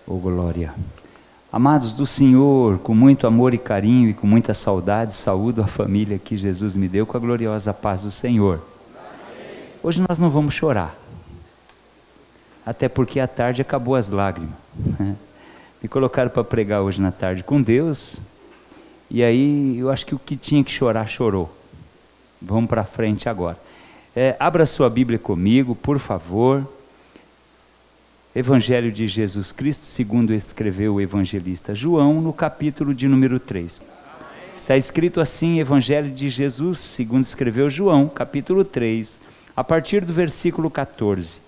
Oh glória! Amados do Senhor, com muito amor e carinho e com muita saudade, saúdo a família que Jesus me deu com a gloriosa paz do Senhor. Hoje nós não vamos chorar, até porque à tarde acabou as lágrimas. Me colocaram para pregar hoje na tarde com Deus, e aí eu acho que o que tinha que chorar, chorou. Vamos para frente agora. Abra sua Bíblia comigo, por favor. Evangelho de Jesus Cristo, segundo escreveu o evangelista João, no capítulo de número 3. Está escrito assim, Evangelho de Jesus, segundo escreveu João, capítulo 3, a partir do versículo 14.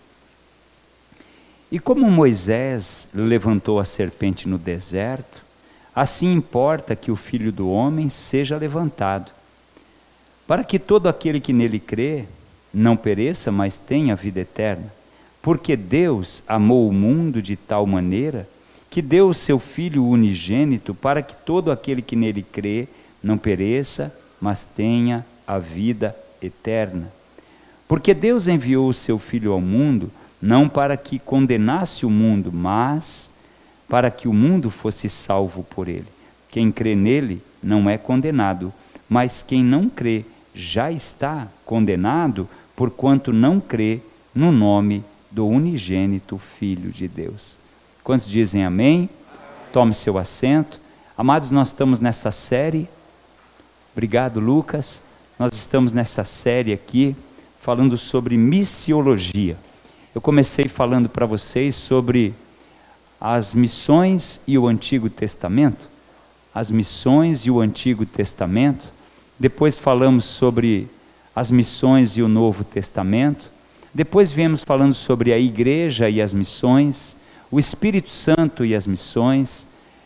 E como Moisés levantou a serpente no deserto, assim importa que o Filho do Homem seja levantado, para que todo aquele que nele crê não pereça, mas tenha vida eterna. Porque Deus amou o mundo de tal maneira que deu o seu Filho unigênito para que todo aquele que nele crê não pereça, mas tenha a vida eterna. Porque Deus enviou o seu Filho ao mundo, não para que condenasse o mundo, mas para que o mundo fosse salvo por ele. Quem crê nele não é condenado, mas quem não crê já está condenado, porquanto não crê no nome do unigênito Filho de Deus. Quantos dizem amém? Tome seu assento. Amados, nós estamos nessa série, obrigado Lucas, nós estamos nessa série aqui, falando sobre missiologia. Eu comecei falando para vocês sobre as missões e o Antigo Testamento, as missões e o Antigo Testamento, depois falamos sobre as missões e o Novo Testamento, depois viemos falando sobre a igreja e as missões, o Espírito Santo e as missões,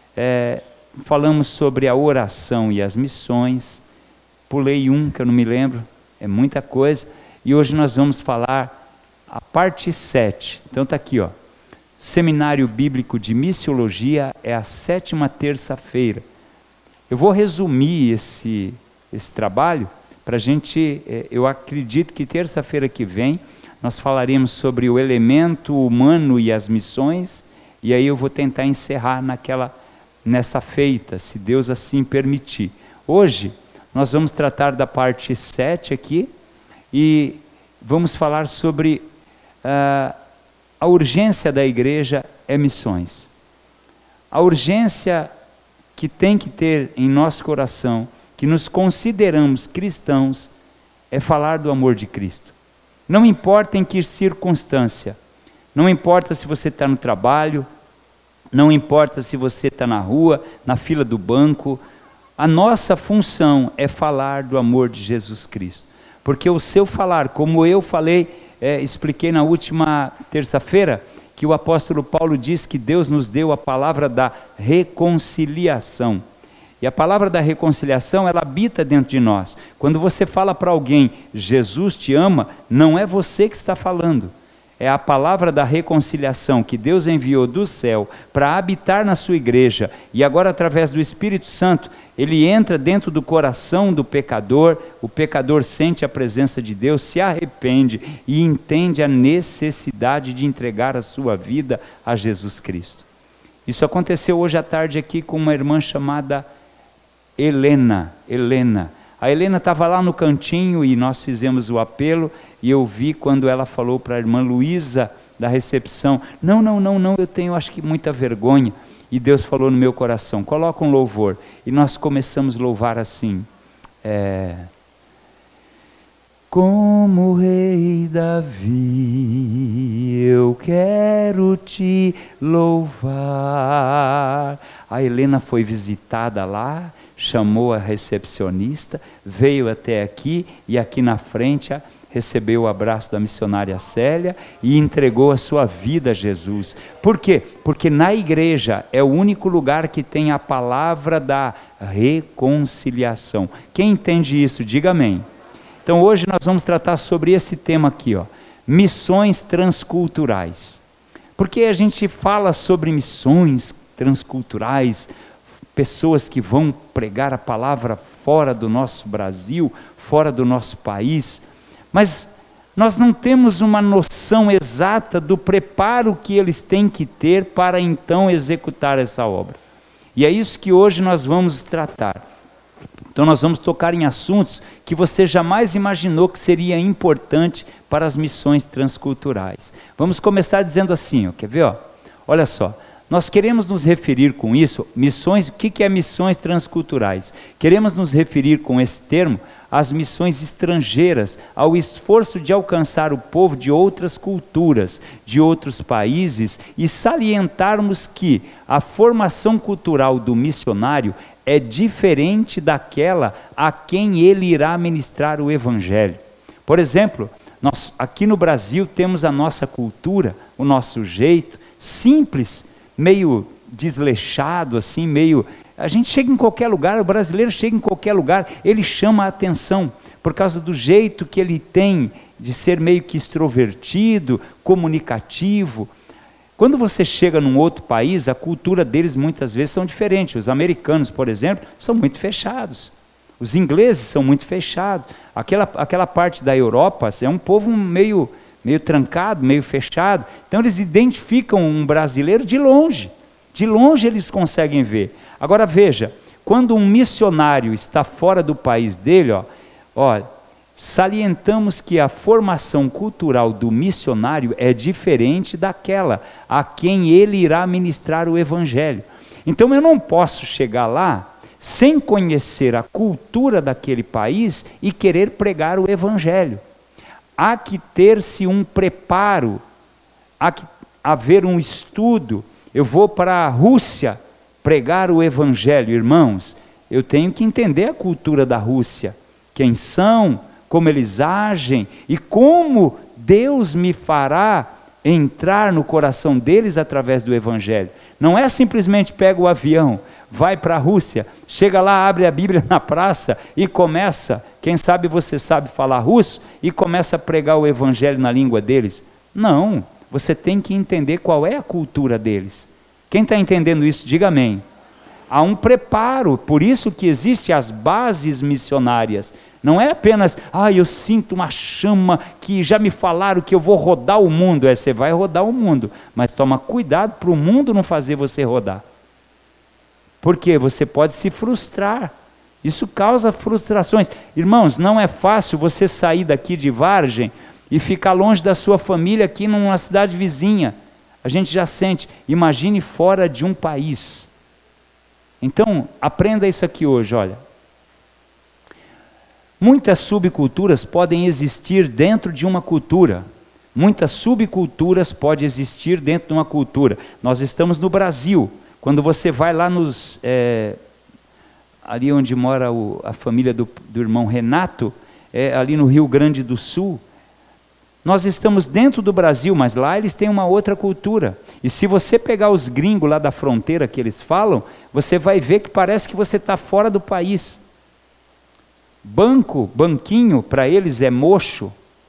falamos sobre a oração e as missões, pulei um que eu não me lembro, é muita coisa, e hoje nós vamos falar a parte 7, então está aqui, Seminário Bíblico de Missiologia é a 7ª terça-feira. Eu vou resumir esse trabalho, para a gente, eu acredito que terça-feira que vem, nós falaremos sobre o elemento humano e as missões, e aí eu vou tentar encerrar nessa feita, se Deus assim permitir. Hoje, nós vamos tratar da parte 7 aqui, e vamos falar sobre a urgência da igreja é missões. A urgência que tem que ter em nosso coração, que nos consideramos cristãos, é falar do amor de Cristo. Não importa em que circunstância, não importa se você está no trabalho, não importa se você está na rua, na fila do banco, a nossa função é falar do amor de Jesus Cristo, porque o seu falar, como eu falei, expliquei na última terça-feira, que o apóstolo Paulo diz que Deus nos deu a palavra da reconciliação. E a palavra da reconciliação, ela habita dentro de nós. Quando você fala para alguém, Jesus te ama, não é você que está falando. É a palavra da reconciliação que Deus enviou do céu para habitar na sua igreja. E agora, através do Espírito Santo, ele entra dentro do coração do pecador. O pecador sente a presença de Deus, se arrepende e entende a necessidade de entregar a sua vida a Jesus Cristo. Isso aconteceu hoje à tarde aqui com uma irmã chamada Helena. A Helena estava lá no cantinho e nós fizemos o apelo, e eu vi quando ela falou para a irmã Luísa da recepção, não, eu tenho acho que muita vergonha, e Deus falou no meu coração, coloca um louvor, e nós começamos a louvar assim, como rei Davi, eu quero te louvar. A Helena foi visitada lá, chamou a recepcionista, veio até aqui e aqui na frente recebeu o abraço da missionária Célia e entregou a sua vida a Jesus. Por quê? Porque na igreja é o único lugar que tem a palavra da reconciliação. Quem entende isso, diga amém. Então hoje nós vamos tratar sobre esse tema aqui, missões transculturais. Porque a gente fala sobre missões transculturais, pessoas que vão pregar a palavra fora do nosso Brasil, fora do nosso país, mas Nós não temos uma noção exata do preparo que eles têm que ter para então executar essa obra. E é isso que hoje nós vamos tratar. Então nós vamos tocar em assuntos que você jamais imaginou que seria importante para as missões transculturais. Vamos começar dizendo assim, quer ver? Olha só, nós queremos nos referir com isso, missões, o que é missões transculturais? Queremos nos referir com esse termo às missões estrangeiras, ao esforço de alcançar o povo de outras culturas, de outros países, e salientarmos que a formação cultural do missionário é diferente daquela a quem ele irá ministrar o Evangelho. Por exemplo, nós aqui no Brasil temos a nossa cultura, o nosso jeito, simples, meio desleixado, assim, meio... A gente chega em qualquer lugar, o brasileiro chega em qualquer lugar, ele chama a atenção, por causa do jeito que ele tem de ser meio que extrovertido, comunicativo. Quando você chega num outro país, a cultura deles muitas vezes são diferentes. Os americanos, por exemplo, são muito fechados. Os ingleses são muito fechados. Aquela parte da Europa é um povo meio trancado, meio fechado. Então eles identificam um brasileiro de longe. De longe eles conseguem ver. Agora veja, quando um missionário está fora do país dele, salientamos que a formação cultural do missionário é diferente daquela a quem ele irá ministrar o Evangelho. Então eu não posso chegar lá sem conhecer a cultura daquele país e querer pregar o Evangelho. Há que ter-se um preparo, há que haver um estudo. Eu vou para a Rússia pregar o Evangelho, irmãos, eu tenho que entender a cultura da Rússia, quem são, como eles agem e como Deus me fará entrar no coração deles através do Evangelho. Não é simplesmente pega o avião, vai para a Rússia, chega lá, abre a Bíblia na praça e começa, quem sabe você sabe falar russo, e começa a pregar o Evangelho na língua deles. Não, você tem que entender qual é a cultura deles. Quem está entendendo isso, diga amém. Há um preparo, por isso que existem as bases missionárias. Não é apenas, eu sinto uma chama que já me falaram que eu vou rodar o mundo. Você vai rodar o mundo, mas toma cuidado para o mundo não fazer você rodar. Porque você pode se frustrar. Isso causa frustrações. Irmãos, não é fácil você sair daqui de Vargem e ficar longe da sua família aqui numa cidade vizinha. A gente já sente, imagine fora de um país. Então, aprenda isso aqui hoje, olha. Muitas subculturas podem existir dentro de uma cultura. Muitas subculturas podem existir dentro de uma cultura. Nós estamos no Brasil. Quando você vai lá ali onde mora a família do irmão Renato, ali no Rio Grande do Sul, nós estamos dentro do Brasil, mas lá eles têm uma outra cultura. E se você pegar os gringos lá da fronteira que eles falam, você vai ver que parece que você está fora do país. Banquinho, para eles é mocho.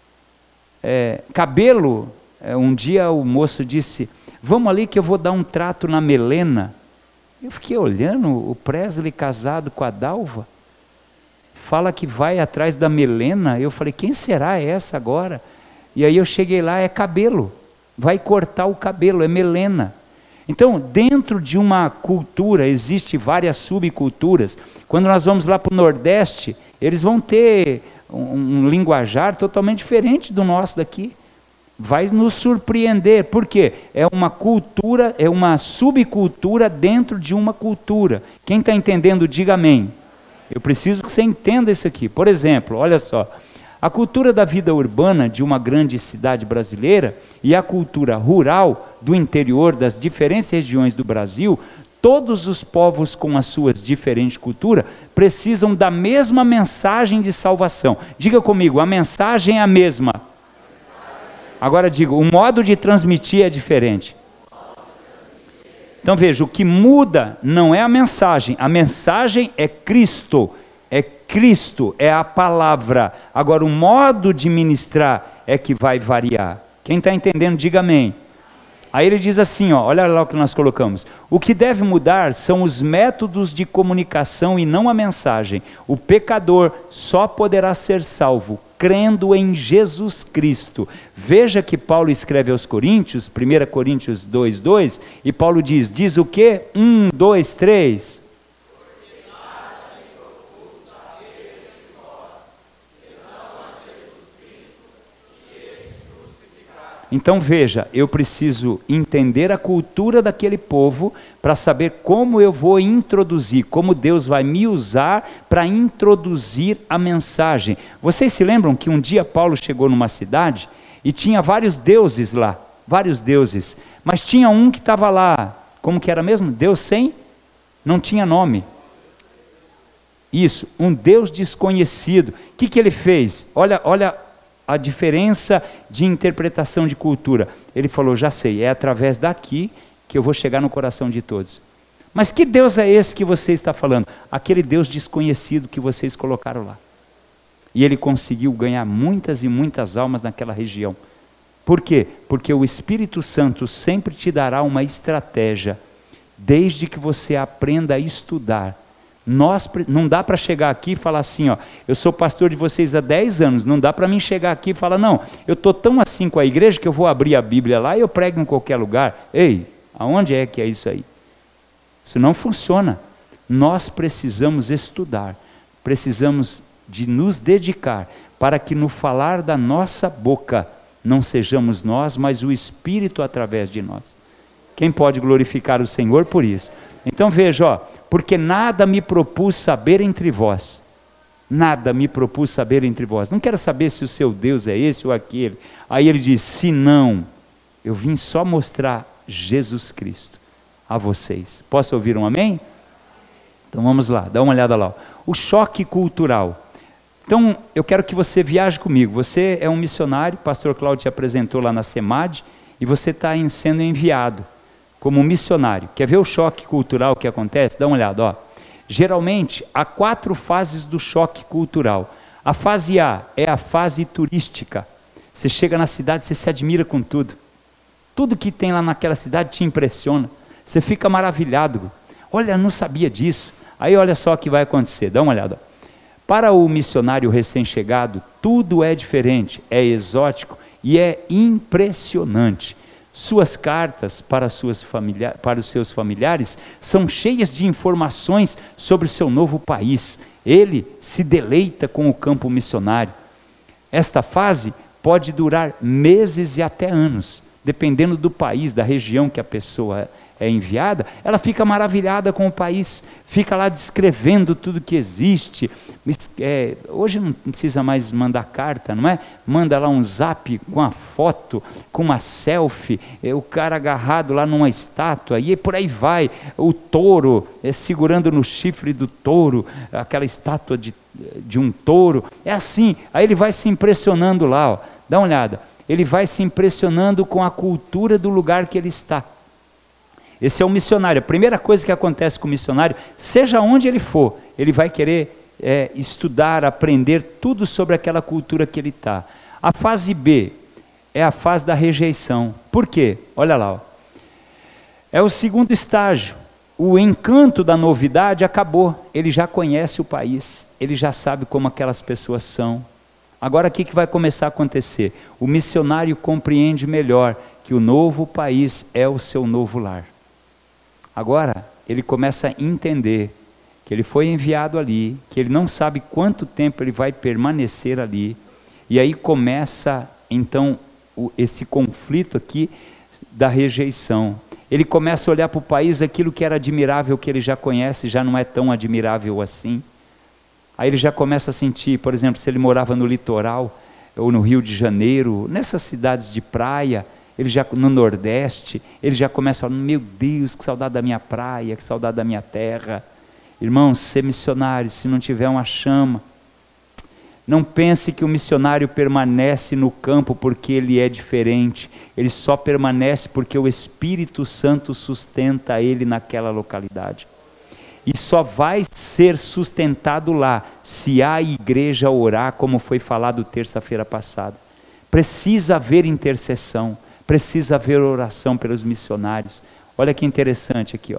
Cabelo, um dia o moço disse, vamos ali que eu vou dar um trato na melena. Eu fiquei olhando, o Presley casado com a Dalva, fala que vai atrás da melena. Eu falei, quem será essa agora? E aí eu cheguei lá, é cabelo, vai cortar o cabelo, é melena. Então, dentro de uma cultura, existem várias subculturas. Quando nós vamos lá para o Nordeste, eles vão ter um linguajar totalmente diferente do nosso daqui. Vai nos surpreender, porque é uma cultura, é uma subcultura dentro de uma cultura. Quem está entendendo, diga amém. Eu preciso que você entenda isso aqui. Por exemplo, olha só. A cultura da vida urbana de uma grande cidade brasileira e a cultura rural do interior das diferentes regiões do Brasil, todos os povos com as suas diferentes culturas precisam da mesma mensagem de salvação. Diga comigo, a mensagem é a mesma. Agora diga, o modo de transmitir é diferente. Então veja, o que muda não é a mensagem é Cristo. Cristo, é a palavra. Agora o modo de ministrar é que vai variar. Quem está entendendo, diga amém. Aí ele diz assim, olha lá o que nós colocamos. O que deve mudar são os métodos de comunicação e não a mensagem. O pecador só poderá ser salvo crendo em Jesus Cristo. Veja que Paulo escreve aos Coríntios, 1 Coríntios 2:2, e Paulo diz o quê? 1, 2, 3. Então veja, eu preciso entender a cultura daquele povo para saber como eu vou introduzir, como Deus vai me usar para introduzir a mensagem. Vocês se lembram que um dia Paulo chegou numa cidade e tinha vários deuses lá, vários deuses, mas tinha um que estava lá, como que era mesmo? Deus sem? Não tinha nome. Isso, um Deus desconhecido. O que ele fez? Olha a diferença de interpretação de cultura. Ele falou, já sei, é através daqui que eu vou chegar no coração de todos. Mas que Deus é esse que você está falando? Aquele Deus desconhecido que vocês colocaram lá. E ele conseguiu ganhar muitas e muitas almas naquela região. Por quê? Porque o Espírito Santo sempre te dará uma estratégia, desde que você aprenda a estudar. Não dá para chegar aqui e falar assim, ó, eu sou pastor de vocês há 10 anos, não dá para mim chegar aqui e falar, não, eu estou tão assim com a igreja que eu vou abrir a Bíblia lá e eu prego em qualquer lugar. Ei, aonde é que é isso aí? Isso não funciona. Nós precisamos estudar, precisamos de nos dedicar para que no falar da nossa boca não sejamos nós, mas o Espírito através de nós. Quem pode glorificar o Senhor por isso? Então veja, ó, porque nada me propus saber entre vós, nada me propus saber entre vós, não quero saber se o seu Deus é esse ou aquele. Aí ele diz, se não, eu vim só mostrar Jesus Cristo a vocês. Posso ouvir um amém? Então vamos lá, dá uma olhada lá. O choque cultural. Então eu quero que você viaje comigo. Você é um missionário, o pastor Cláudio te apresentou lá na SEMAD, e você está sendo enviado como missionário. Quer ver o choque cultural que acontece? Dá uma olhada, ó. Geralmente há 4 fases do choque cultural. A fase A é a fase turística. Você chega na cidade, você se admira com tudo. Tudo que tem lá naquela cidade te impressiona. Você fica maravilhado. Olha, não sabia disso. Aí olha só o que vai acontecer, dá uma olhada. Para o missionário recém-chegado, tudo é diferente, é exótico e é impressionante. Suas cartas para os seus familiares são cheias de informações sobre o seu novo país. Ele se deleita com o campo missionário. Esta fase pode durar meses e até anos, dependendo do país, da região que a pessoa é enviada. Ela fica maravilhada com o país, fica lá descrevendo tudo que existe. Hoje não precisa mais mandar carta, não é? Manda lá um zap com a foto, com uma selfie, o cara agarrado lá numa estátua, e por aí vai, o touro segurando no chifre do touro, aquela estátua de um touro, é assim. Aí ele vai se impressionando lá, ó. Dá uma olhada, ele vai se impressionando com a cultura do lugar que ele está. Esse é o missionário. A primeira coisa que acontece com o missionário, seja onde ele for, ele vai querer estudar, aprender tudo sobre aquela cultura que ele está. A fase B é a fase da rejeição. Por quê? Olha lá, ó. É o segundo estágio. O encanto da novidade acabou. Ele já conhece o país, ele já sabe como aquelas pessoas são. Agora o que vai começar a acontecer? O missionário compreende melhor que o novo país é o seu novo lar. Agora ele começa a entender que ele foi enviado ali, que ele não sabe quanto tempo ele vai permanecer ali, e aí começa então esse conflito aqui da rejeição. Ele começa a olhar para o país, aquilo que era admirável, que ele já conhece, já não é tão admirável assim. Aí ele já começa a sentir, por exemplo, se ele morava no litoral, ou no Rio de Janeiro, nessas cidades de praia, ele já no Nordeste, ele já começa a falar, meu Deus, que saudade da minha praia, que saudade da minha terra. Irmãos, ser missionário, se não tiver uma chama, não pense que o missionário permanece no campo porque ele é diferente, ele só permanece porque o Espírito Santo sustenta ele naquela localidade. E só vai ser sustentado lá, se a igreja orar, como foi falado terça-feira passada. Precisa haver intercessão, precisa haver oração pelos missionários. Olha que interessante aqui, ó.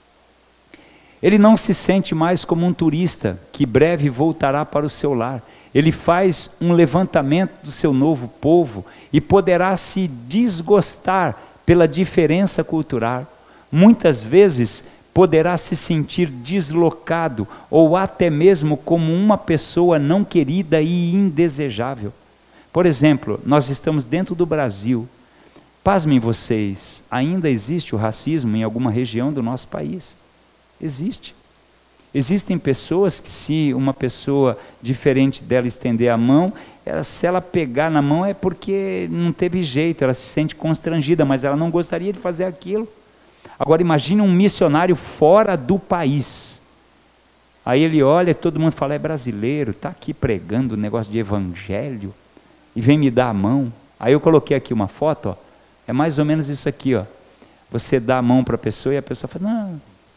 Ele não se sente mais como um turista que breve voltará para o seu lar. Ele faz um levantamento do seu novo povo e poderá se desgostar pela diferença cultural. Muitas vezes poderá se sentir deslocado ou até mesmo como uma pessoa não querida e indesejável. Por exemplo, nós estamos dentro do Brasil. Pasmem vocês, ainda existe o racismo em alguma região do nosso país? Existe. Existem pessoas que, se uma pessoa diferente dela estender a mão, se ela pegar na mão é porque não teve jeito, ela se sente constrangida, mas ela não gostaria de fazer aquilo. Agora imagine um missionário fora do país. Aí ele olha e todo mundo fala, é brasileiro, está aqui pregando um negócio de evangelho e vem me dar a mão. Aí eu coloquei aqui uma foto, ó. É mais ou menos isso aqui, ó. Você dá a mão para a pessoa e a pessoa fala, não.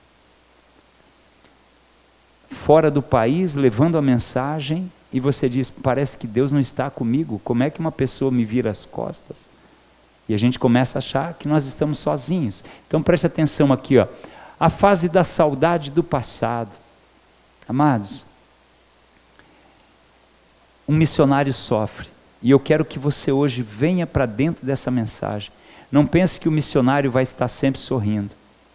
Fora do país, levando a mensagem, e você diz, parece que Deus não está comigo. Como é que uma pessoa me vira as costas? E a gente começa a achar que nós estamos sozinhos. Então preste atenção aqui, ó. A fase da saudade do passado. Amados, um missionário sofre. E eu quero que você hoje venha para dentro dessa mensagem. Não pense que o missionário vai estar sempre sorrindo.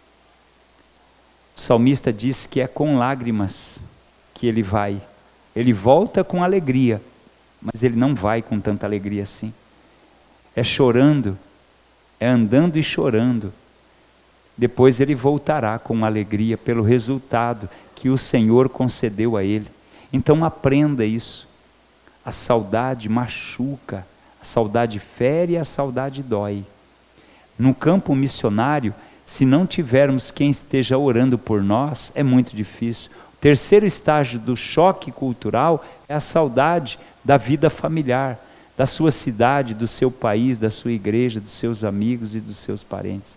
O salmista diz que é com lágrimas que ele vai. Ele volta com alegria, mas ele não vai com tanta alegria assim. É chorando, é andando e chorando. Depois ele voltará com alegria pelo resultado que o Senhor concedeu a ele. Então aprenda isso. A saudade machuca, a saudade fere e a saudade dói. No campo missionário, se não tivermos quem esteja orando por nós, é muito difícil. O terceiro estágio do choque cultural é a saudade da vida familiar, da sua cidade, do seu país, da sua igreja, dos seus amigos e dos seus parentes.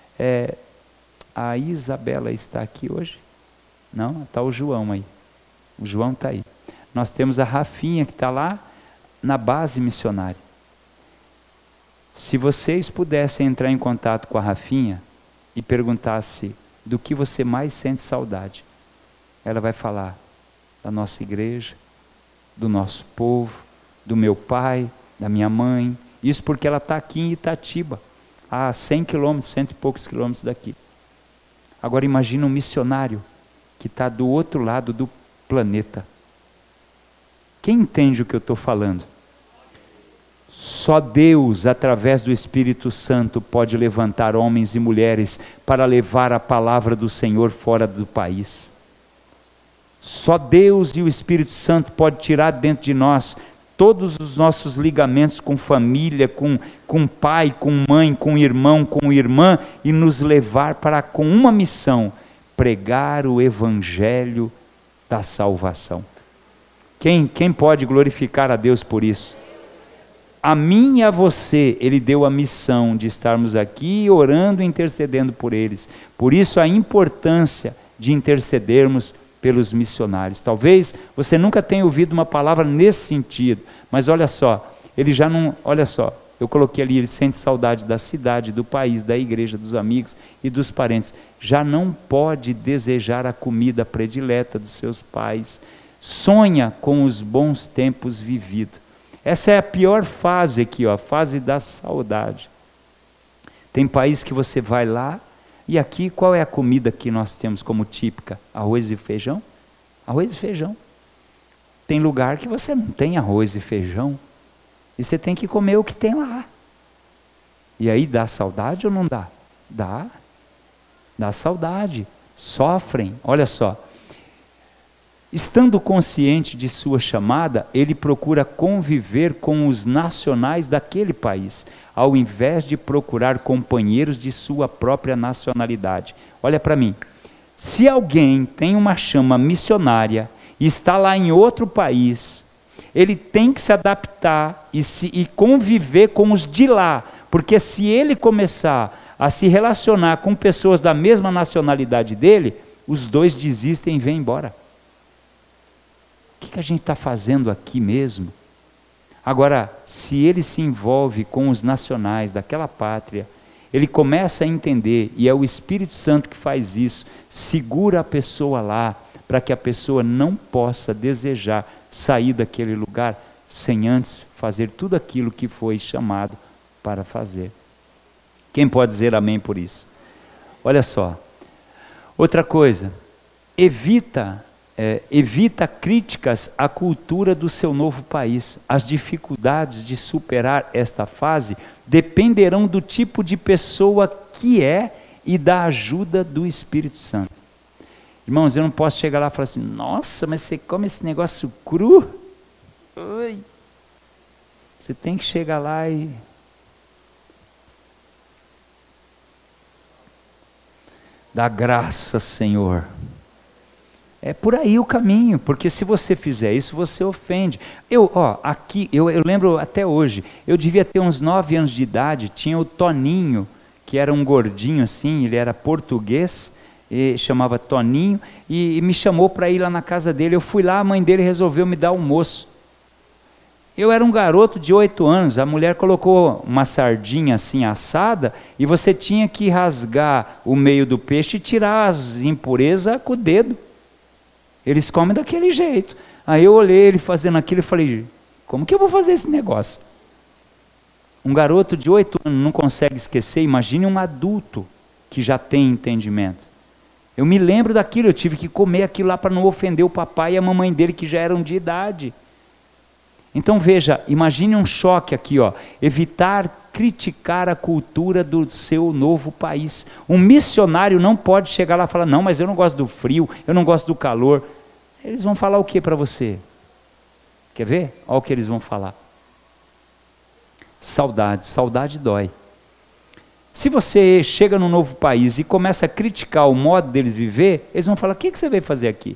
A Isabela está aqui hoje? Não? Está o João aí. O João está aí. Nós temos a Rafinha que está lá na base missionária. Se vocês pudessem entrar em contato com a Rafinha e perguntasse do que você mais sente saudade, ela vai falar da nossa igreja, do nosso povo, do meu pai, da minha mãe. Isso porque ela está aqui em Itatiba, a 100 quilômetros, 100 e poucos quilômetros daqui. Agora imagina um missionário que está do outro lado do planeta. Quem entende o que eu estou falando? Só Deus, através do Espírito Santo, pode levantar homens e mulheres para levar a palavra do Senhor fora do país. Só Deus e o Espírito Santo pode tirar dentro de nós todos os nossos ligamentos com família, com pai, com mãe, com irmão, com irmã, e nos levar para, com uma missão, pregar o Evangelho da salvação. Quem pode glorificar a Deus por isso? A mim e a você, Ele deu a missão de estarmos aqui orando e intercedendo por eles. Por isso a importância de intercedermos pelos missionários. Talvez você nunca tenha ouvido uma palavra nesse sentido, mas olha só, ele já não, olha só, eu coloquei ali, ele sente saudade da cidade, do país, da igreja, dos amigos e dos parentes. Já não pode desejar a comida predileta dos seus pais. Sonha com os bons tempos vividos. Essa é a pior fase aqui, ó, a fase da saudade. Tem país que você vai lá, e aqui qual é a comida que nós temos como típica? Arroz e feijão? Arroz e feijão. Tem lugar que você não tem arroz e feijão, e você tem que comer o que tem lá. E aí dá saudade ou não dá? Dá saudade. Sofrem, olha só. Estando consciente de sua chamada, ele procura conviver com os nacionais daquele país, ao invés de procurar companheiros de sua própria nacionalidade. Olha para mim, se alguém tem uma chama missionária e está lá em outro país, ele tem que se adaptar e conviver com os de lá, porque se ele começar a se relacionar com pessoas da mesma nacionalidade dele, os dois desistem e vêm embora. O que a gente está fazendo aqui mesmo? Agora, se ele se envolve com os nacionais daquela pátria, ele começa a entender, e é o Espírito Santo que faz isso, segura a pessoa lá, para que a pessoa não possa desejar sair daquele lugar sem antes fazer tudo aquilo que foi chamado para fazer. Quem pode dizer amém por isso? Olha só, outra coisa, evita críticas à cultura do seu novo país. As dificuldades de superar esta fase dependerão do tipo de pessoa que é e da ajuda do Espírito Santo. Irmãos, eu não posso chegar lá e falar assim, nossa, mas você come esse negócio cru? Ui. Você tem que chegar lá e... dá graça, Senhor. É por aí o caminho, porque se você fizer isso, você ofende. Eu lembro até hoje, eu devia ter uns 9 anos de idade, tinha o Toninho, que era um gordinho assim, ele era português, e chamava Toninho, e me chamou para ir lá na casa dele. Eu fui lá, a mãe dele resolveu me dar almoço. Eu era um garoto de 8 anos, a mulher colocou uma sardinha assim assada, e você tinha que rasgar o meio do peixe e tirar as impurezas com o dedo. Eles comem daquele jeito. Aí eu olhei ele fazendo aquilo e falei, como que eu vou fazer esse negócio? Um garoto de 8 anos não consegue esquecer, imagine um adulto que já tem entendimento. Eu me lembro daquilo, eu tive que comer aquilo lá para não ofender o papai e a mamãe dele que já eram de idade. Então veja, imagine um choque aqui, evitar criticar a cultura do seu novo país. Um missionário não pode chegar lá e falar, não, mas eu não gosto do frio, eu não gosto do calor. Eles vão falar o que para você? Quer ver? Olha o que eles vão falar. Saudade dói. Se você chega num novo país e começa a criticar o modo deles viver, eles vão falar, o que você veio fazer aqui?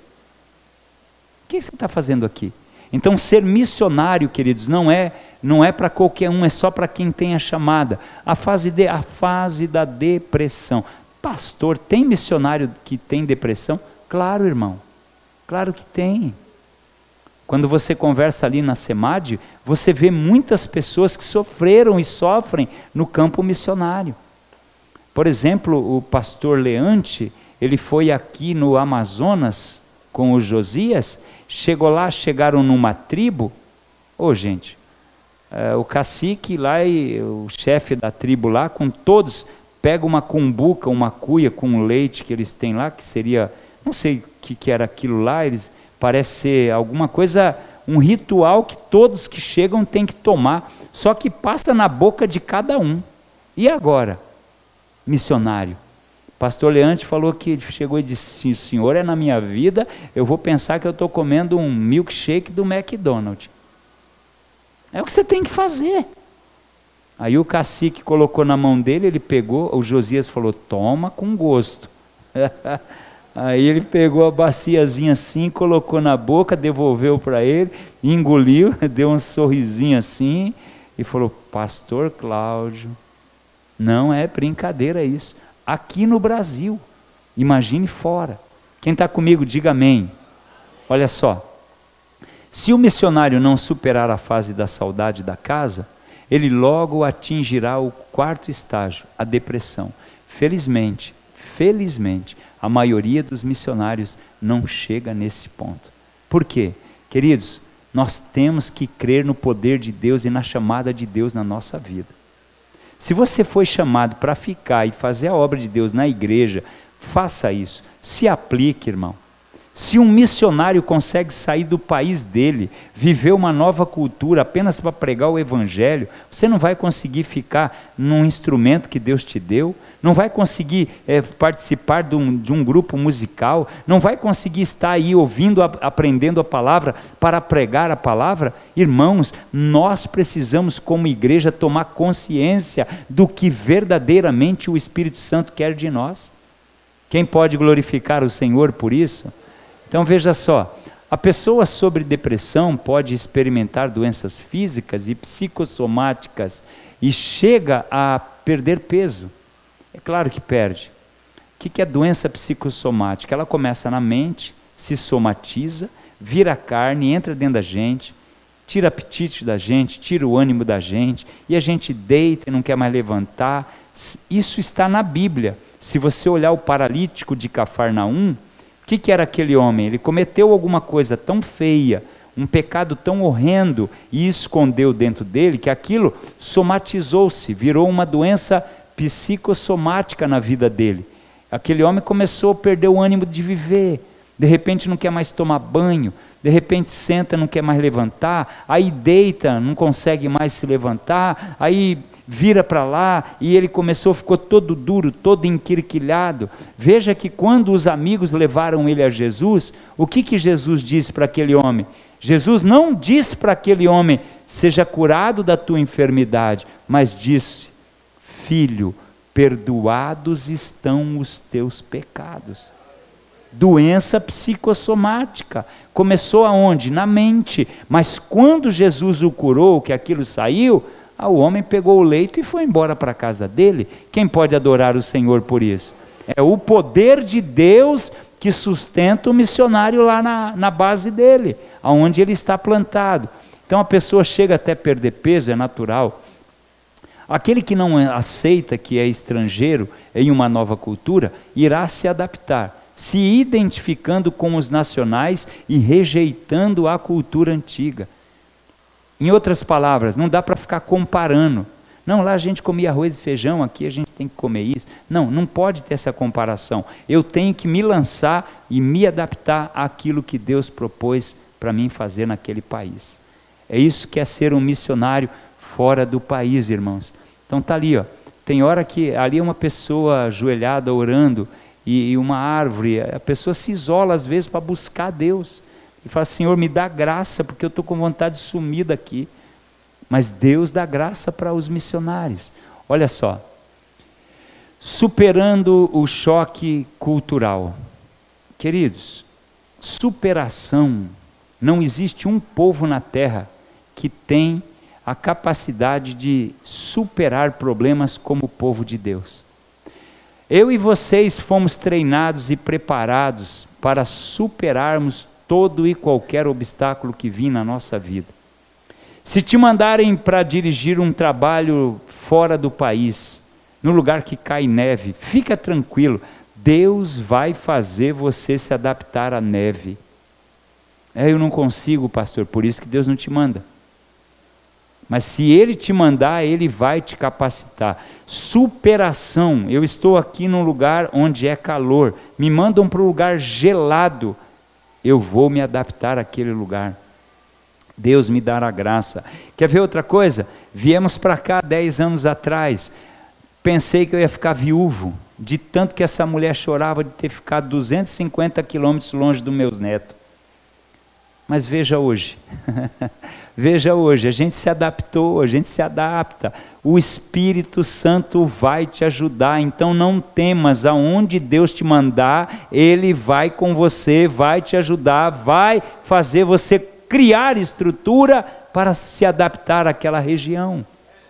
O que você está fazendo aqui? Então ser missionário, queridos, não é para qualquer um, é só para quem tem a chamada. A fase da depressão. Pastor, tem missionário que tem depressão? Claro, irmão, claro que tem. Quando você conversa ali na SEMAD, você vê muitas pessoas que sofreram e sofrem no campo missionário. Por exemplo, o pastor Leante, ele foi aqui no Amazonas com o Josias, chegaram numa tribo, gente, o cacique lá e o chefe da tribo lá, com todos, pega uma cumbuca, uma cuia com leite que eles têm lá, que seria, não sei o que era aquilo lá, parece ser alguma coisa, um ritual que todos que chegam têm que tomar, só que passa na boca de cada um. E agora? Missionário. Pastor Leante falou que ele chegou e disse, se o senhor é na minha vida, eu vou pensar que eu estou comendo um milkshake do McDonald's. É o que você tem que fazer. Aí o cacique colocou na mão dele, ele pegou, o Josias falou, toma com gosto. Aí ele pegou a baciazinha assim, colocou na boca, devolveu para ele, engoliu, deu um sorrisinho assim, e falou, pastor Cláudio, não é brincadeira isso. Aqui no Brasil, imagine fora. Quem está comigo, diga amém. Olha só, se o missionário não superar a fase da saudade da casa, ele logo atingirá o 4º estágio, a depressão. Felizmente, a maioria dos missionários não chega nesse ponto. Por quê? Queridos, nós temos que crer no poder de Deus e na chamada de Deus na nossa vida. Se você foi chamado para ficar e fazer a obra de Deus na igreja, faça isso, se aplique, irmão. Se um missionário consegue sair do país dele, viver uma nova cultura apenas para pregar o evangelho, você não vai conseguir ficar num instrumento que Deus te deu, não vai conseguir participar de um grupo musical, não vai conseguir estar aí ouvindo, aprendendo a palavra para pregar a palavra. Irmãos, nós precisamos como igreja tomar consciência do que verdadeiramente o Espírito Santo quer de nós. Quem pode glorificar o Senhor por isso? Então veja só, a pessoa sobre depressão pode experimentar doenças físicas e psicossomáticas e chega a perder peso. É claro que perde. O que é doença psicossomática? Ela começa na mente, se somatiza, vira carne, entra dentro da gente, tira apetite da gente, tira o ânimo da gente, e a gente deita e não quer mais levantar. Isso está na Bíblia. Se você olhar o paralítico de Cafarnaum, o que era aquele homem? Ele cometeu alguma coisa tão feia, um pecado tão horrendo e escondeu dentro dele que aquilo somatizou-se, virou uma doença psicossomática na vida dele. Aquele homem começou a perder o ânimo de viver, de repente não quer mais tomar banho, de repente senta, não quer mais levantar, aí deita, não consegue mais se levantar, aí vira para lá, e ele ficou todo duro, todo enquirquilhado. Veja que quando os amigos levaram ele a Jesus, o que Jesus disse para aquele homem? Jesus não disse para aquele homem, seja curado da tua enfermidade, mas disse, filho, perdoados estão os teus pecados. Doença psicossomática, começou aonde? Na mente, mas quando Jesus o curou, que aquilo saiu, o homem pegou o leito e foi embora para a casa dele. Quem pode adorar o Senhor por isso? É o poder de Deus que sustenta o missionário lá na base dele, aonde ele está plantado. Então a pessoa chega até perder peso, é natural. Aquele que não aceita que é estrangeiro em uma nova cultura, irá se adaptar, se identificando com os nacionais e rejeitando a cultura antiga. Em outras palavras, não dá para ficar comparando. Não, lá a gente comia arroz e feijão, aqui a gente tem que comer isso. Não, não pode ter essa comparação. Eu tenho que me lançar e me adaptar àquilo que Deus propôs para mim fazer naquele país. É isso que é ser um missionário fora do país, irmãos. Então está ali, ó. Tem hora que ali é uma pessoa ajoelhada orando e uma árvore, a pessoa se isola às vezes para buscar Deus. E fala, Senhor, me dá graça, porque eu estou com vontade de sumir daqui. Mas Deus dá graça para os missionários. Olha só, superando o choque cultural. Queridos, superação, não existe um povo na terra que tem a capacidade de superar problemas como o povo de Deus. Eu e vocês fomos treinados e preparados para superarmos todo e qualquer obstáculo que vir na nossa vida. Se te mandarem para dirigir um trabalho fora do país, no lugar que cai neve, fica tranquilo, Deus vai fazer você se adaptar à neve. Eu não consigo, pastor, por isso que Deus não te manda. Mas se Ele te mandar, Ele vai te capacitar. Superação, eu estou aqui num lugar onde é calor, me mandam para um lugar gelado, eu vou me adaptar àquele lugar. Deus me dará graça. Quer ver outra coisa? Viemos para cá 10 anos atrás, pensei que eu ia ficar viúvo, de tanto que essa mulher chorava de ter ficado 250 quilômetros longe dos meus netos. Mas veja hoje, veja hoje, a gente se adaptou, a gente se adapta, o Espírito Santo vai te ajudar, então não temas, aonde Deus te mandar, Ele vai com você, vai te ajudar, vai fazer você criar estrutura para se adaptar àquela região.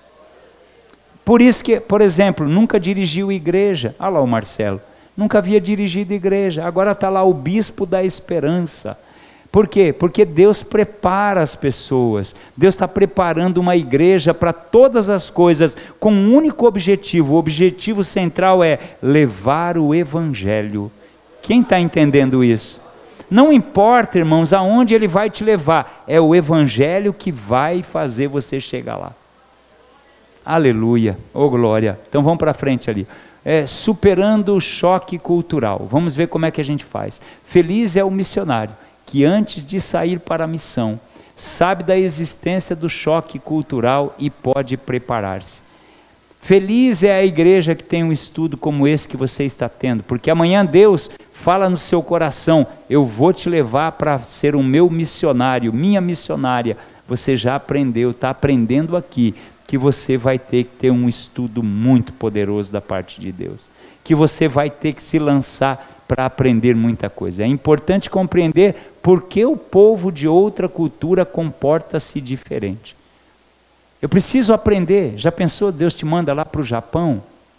Por isso que, por exemplo, nunca dirigiu igreja, olha lá o Marcelo, nunca havia dirigido igreja, agora está lá o bispo da esperança. Por quê? Porque Deus prepara as pessoas, Deus está preparando uma igreja para todas as coisas, com um único objetivo, o objetivo central é levar o Evangelho. Quem está entendendo isso? Não importa, irmãos, aonde Ele vai te levar, é o Evangelho que vai fazer você chegar lá. Aleluia, oh glória. Então vamos para frente ali. Superando o choque cultural, vamos ver como é que a gente faz. Feliz é o missionário que antes de sair para a missão, sabe da existência do choque cultural e pode preparar-se. Feliz é a igreja que tem um estudo como esse que você está tendo, porque amanhã Deus fala no seu coração, eu vou te levar para ser o meu missionário, minha missionária. Você já aprendeu, está aprendendo aqui, que você vai ter que ter um estudo muito poderoso da parte de Deus, que você vai ter que se lançar para aprender muita coisa. É importante compreender por que o povo de outra cultura comporta-se diferente. Eu preciso aprender. Já pensou, Deus te manda lá para o Japão?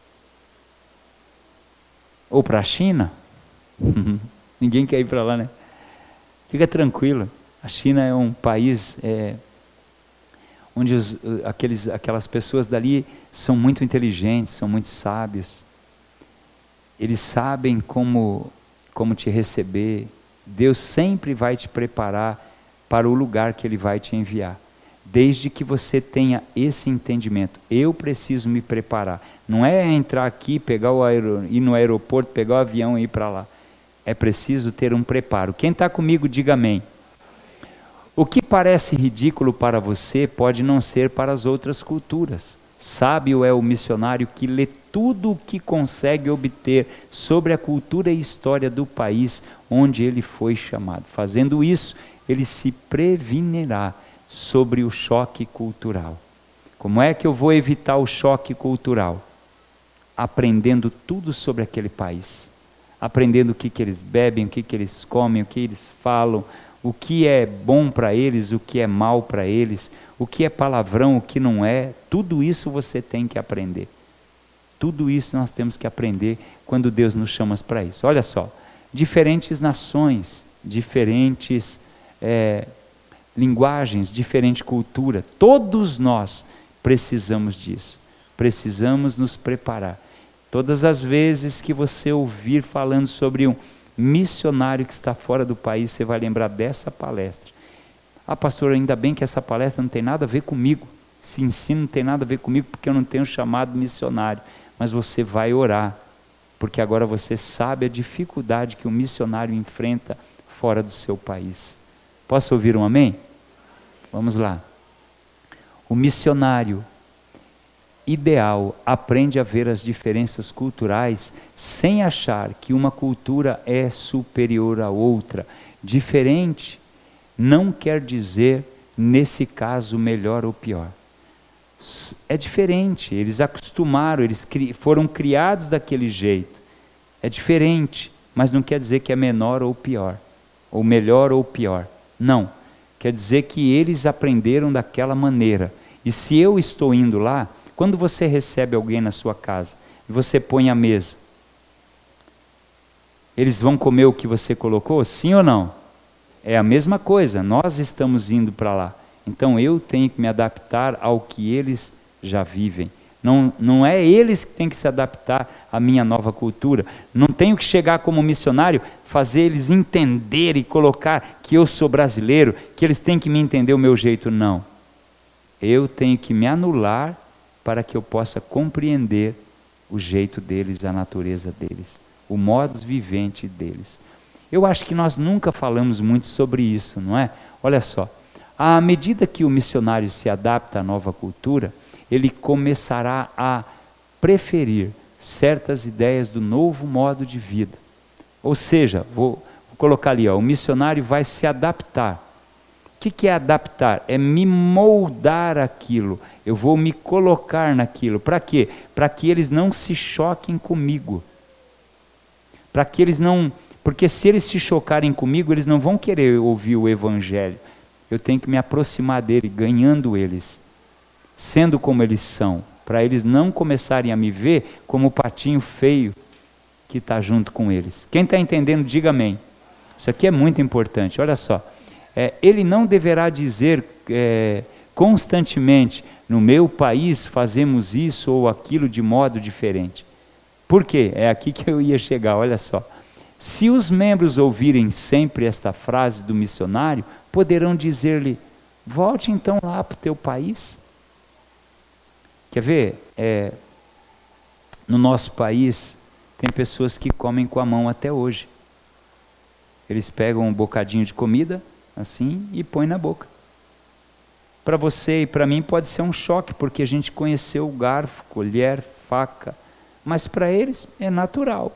Ou para a China? Ninguém quer ir para lá, né? Fica tranquilo. A China é um país onde aquelas pessoas dali são muito inteligentes, são muito sábios. Eles sabem como te receber. Deus sempre vai te preparar para o lugar que Ele vai te enviar. Desde que você tenha esse entendimento, eu preciso me preparar. Não é entrar aqui, ir no aeroporto, pegar o avião e ir para lá. É preciso ter um preparo. Quem está comigo, diga amém. O que parece ridículo para você pode não ser para as outras culturas. Sábio é o missionário que lê tudo o que consegue obter sobre a cultura e história do país onde ele foi chamado. Fazendo isso, ele se prevenirá sobre o choque cultural. Como é que eu vou evitar o choque cultural? Aprendendo tudo sobre aquele país. Aprendendo o que eles bebem, o que eles comem, o que eles falam, o que é bom para eles, o que é mal para eles, o que é palavrão, o que não é. Tudo isso você tem que aprender. Tudo isso nós temos que aprender quando Deus nos chama para isso. Olha só, diferentes nações, diferentes linguagens, diferente cultura, todos nós precisamos disso. Precisamos nos preparar. Todas as vezes que você ouvir falando sobre um missionário que está fora do país, você vai lembrar dessa palestra. Ah, pastor, ainda bem que essa palestra não tem nada a ver comigo. Esse ensino não tem nada a ver comigo, porque eu não tenho chamado missionário. Mas você vai orar, porque agora você sabe a dificuldade que o missionário enfrenta fora do seu país. Posso ouvir um amém? Vamos lá. O missionário ideal aprende a ver as diferenças culturais sem achar que uma cultura é superior à outra. Diferente não quer dizer, nesse caso, melhor ou pior. É diferente, eles acostumaram, eles foram criados daquele jeito. É diferente, mas não quer dizer que é menor ou pior, ou melhor ou pior. Não, quer dizer que eles aprenderam daquela maneira. E se eu estou indo lá, quando você recebe alguém na sua casa, e você põe a mesa, eles vão comer o que você colocou? Sim ou não? É a mesma coisa, nós estamos indo para lá. Então eu tenho que me adaptar ao que eles já vivem. Não é eles que têm que se adaptar à minha nova cultura. Não tenho que chegar como missionário, fazer eles entender e colocar que eu sou brasileiro, que eles têm que me entender o meu jeito. Não. Eu tenho que me anular para que eu possa compreender o jeito deles, a natureza deles, o modo vivente deles. Eu acho que nós nunca falamos muito sobre isso, não é? Olha só, à medida que o missionário se adapta à nova cultura, ele começará a preferir certas ideias do novo modo de vida. Ou seja, vou colocar ali, o missionário vai se adaptar. O que é adaptar? É me moldar aquilo. Eu vou me colocar naquilo. Para quê? Para que eles não se choquem comigo. Para que eles não... Porque se eles se chocarem comigo, eles não vão querer ouvir o evangelho. Eu tenho que me aproximar dele, ganhando eles. Sendo como eles são. Para eles não começarem a me ver como o patinho feio que está junto com eles. Quem está entendendo, diga amém. Isso aqui é muito importante. Olha só. Ele não deverá dizer constantemente, no meu país fazemos isso ou aquilo de modo diferente. Por quê? É aqui que eu ia chegar, olha só. Se os membros ouvirem sempre esta frase do missionário, poderão dizer-lhe, volte então lá para o teu país. Quer ver? No nosso país, tem pessoas que comem com a mão até hoje. Eles pegam um bocadinho de comida, assim, e põe na boca. Para você e para mim pode ser um choque, porque a gente conheceu o garfo, colher, faca, mas para eles é natural.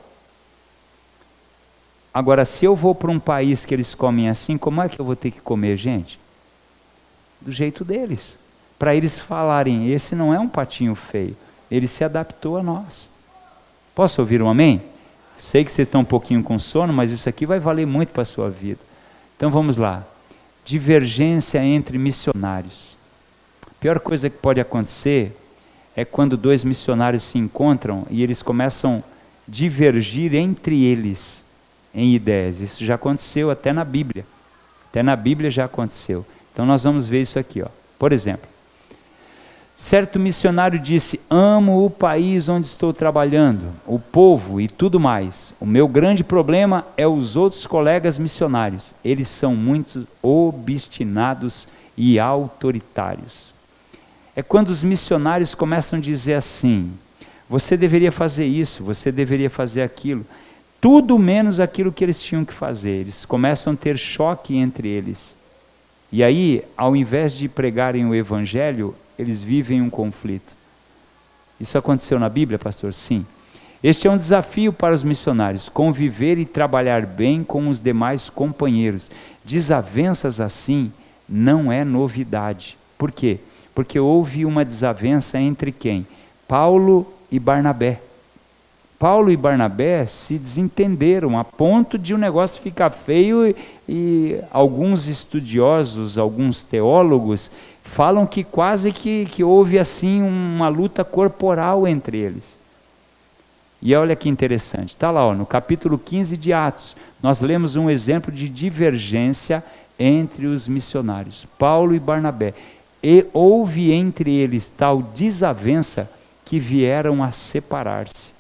Agora, se eu vou para um país que eles comem assim, como é que eu vou ter que comer, gente? Do jeito deles. Para eles falarem, esse não é um patinho feio, ele se adaptou a nós. Posso ouvir um amém? Sei que vocês estão um pouquinho com sono, mas isso aqui vai valer muito para a sua vida. Então vamos lá. Divergência entre missionários. A pior coisa que pode acontecer é quando dois missionários se encontram e eles começam a divergir entre eles em ideias. Isso já aconteceu até na Bíblia. Até na Bíblia já aconteceu. Então nós vamos ver isso aqui. Por exemplo, Certo missionário disse: amo o país onde estou trabalhando, o povo e tudo mais. O meu grande problema é os outros colegas missionários. Eles são muito obstinados e autoritários. É quando os missionários começam a dizer assim: você deveria fazer isso, você deveria fazer aquilo. Tudo menos aquilo que eles tinham que fazer. Eles começam a ter choque entre eles. E aí, ao invés de pregarem o evangelho, eles vivem um conflito. Isso aconteceu na Bíblia, pastor? Sim. Este é um desafio para os missionários: conviver e trabalhar bem com os demais companheiros. Desavenças assim não é novidade. Por quê? Porque houve uma desavença entre quem? Paulo e Barnabé. Paulo e Barnabé se desentenderam a ponto de o negócio ficar feio e alguns estudiosos, alguns teólogos falam que quase que houve assim uma luta corporal entre eles. E olha que interessante, está lá no capítulo 15 de Atos, nós lemos um exemplo de divergência entre os missionários, Paulo e Barnabé. E houve entre eles tal desavença que vieram a separar-se.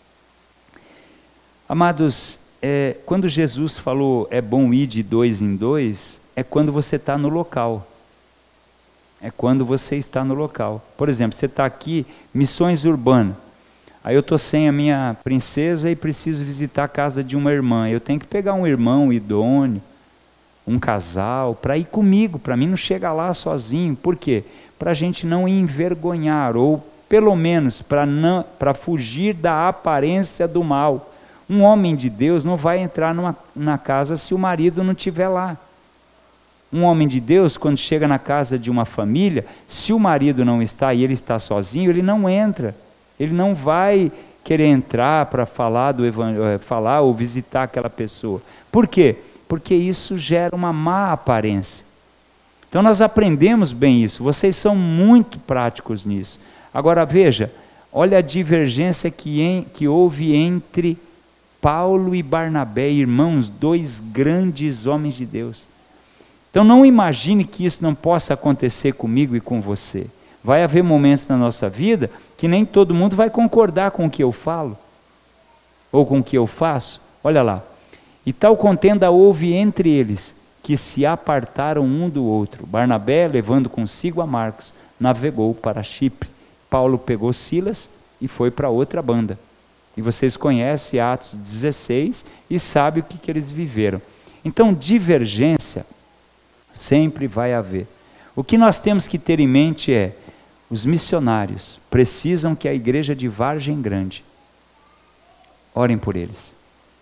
Amados, quando Jesus falou é bom ir de 2 em 2, é quando você está no local. É quando você está no local. Por exemplo, você está aqui, missões urbanas. Aí eu estou sem a minha princesa e preciso visitar a casa de uma irmã. Eu tenho que pegar um irmão idôneo, um casal, para ir comigo, para mim não chegar lá sozinho. Por quê? Para a gente não envergonhar, ou pelo menos para fugir da aparência do mal. Um homem de Deus não vai entrar na casa se o marido não estiver lá. Um homem de Deus, quando chega na casa de uma família, se o marido não está e ele está sozinho, ele não entra. Ele não vai querer entrar para falar ou visitar aquela pessoa. Por quê? Porque isso gera uma má aparência. Então nós aprendemos bem isso. Vocês são muito práticos nisso. Agora veja, olha a divergência que houve entre Paulo e Barnabé, irmãos, 2 grandes homens de Deus. Então não imagine que isso não possa acontecer comigo e com você. Vai haver momentos na nossa vida que nem todo mundo vai concordar com o que eu falo, ou com o que eu faço. Olha lá. E tal contenda houve entre eles, que se apartaram um do outro. Barnabé, levando consigo a Marcos, navegou para Chipre. Paulo pegou Silas e foi para outra banda. E vocês conhecem Atos 16 e sabem o que eles viveram. Então, divergência sempre vai haver. O que nós temos que ter em mente é: os missionários precisam que a igreja de Vargem Grande orem por eles.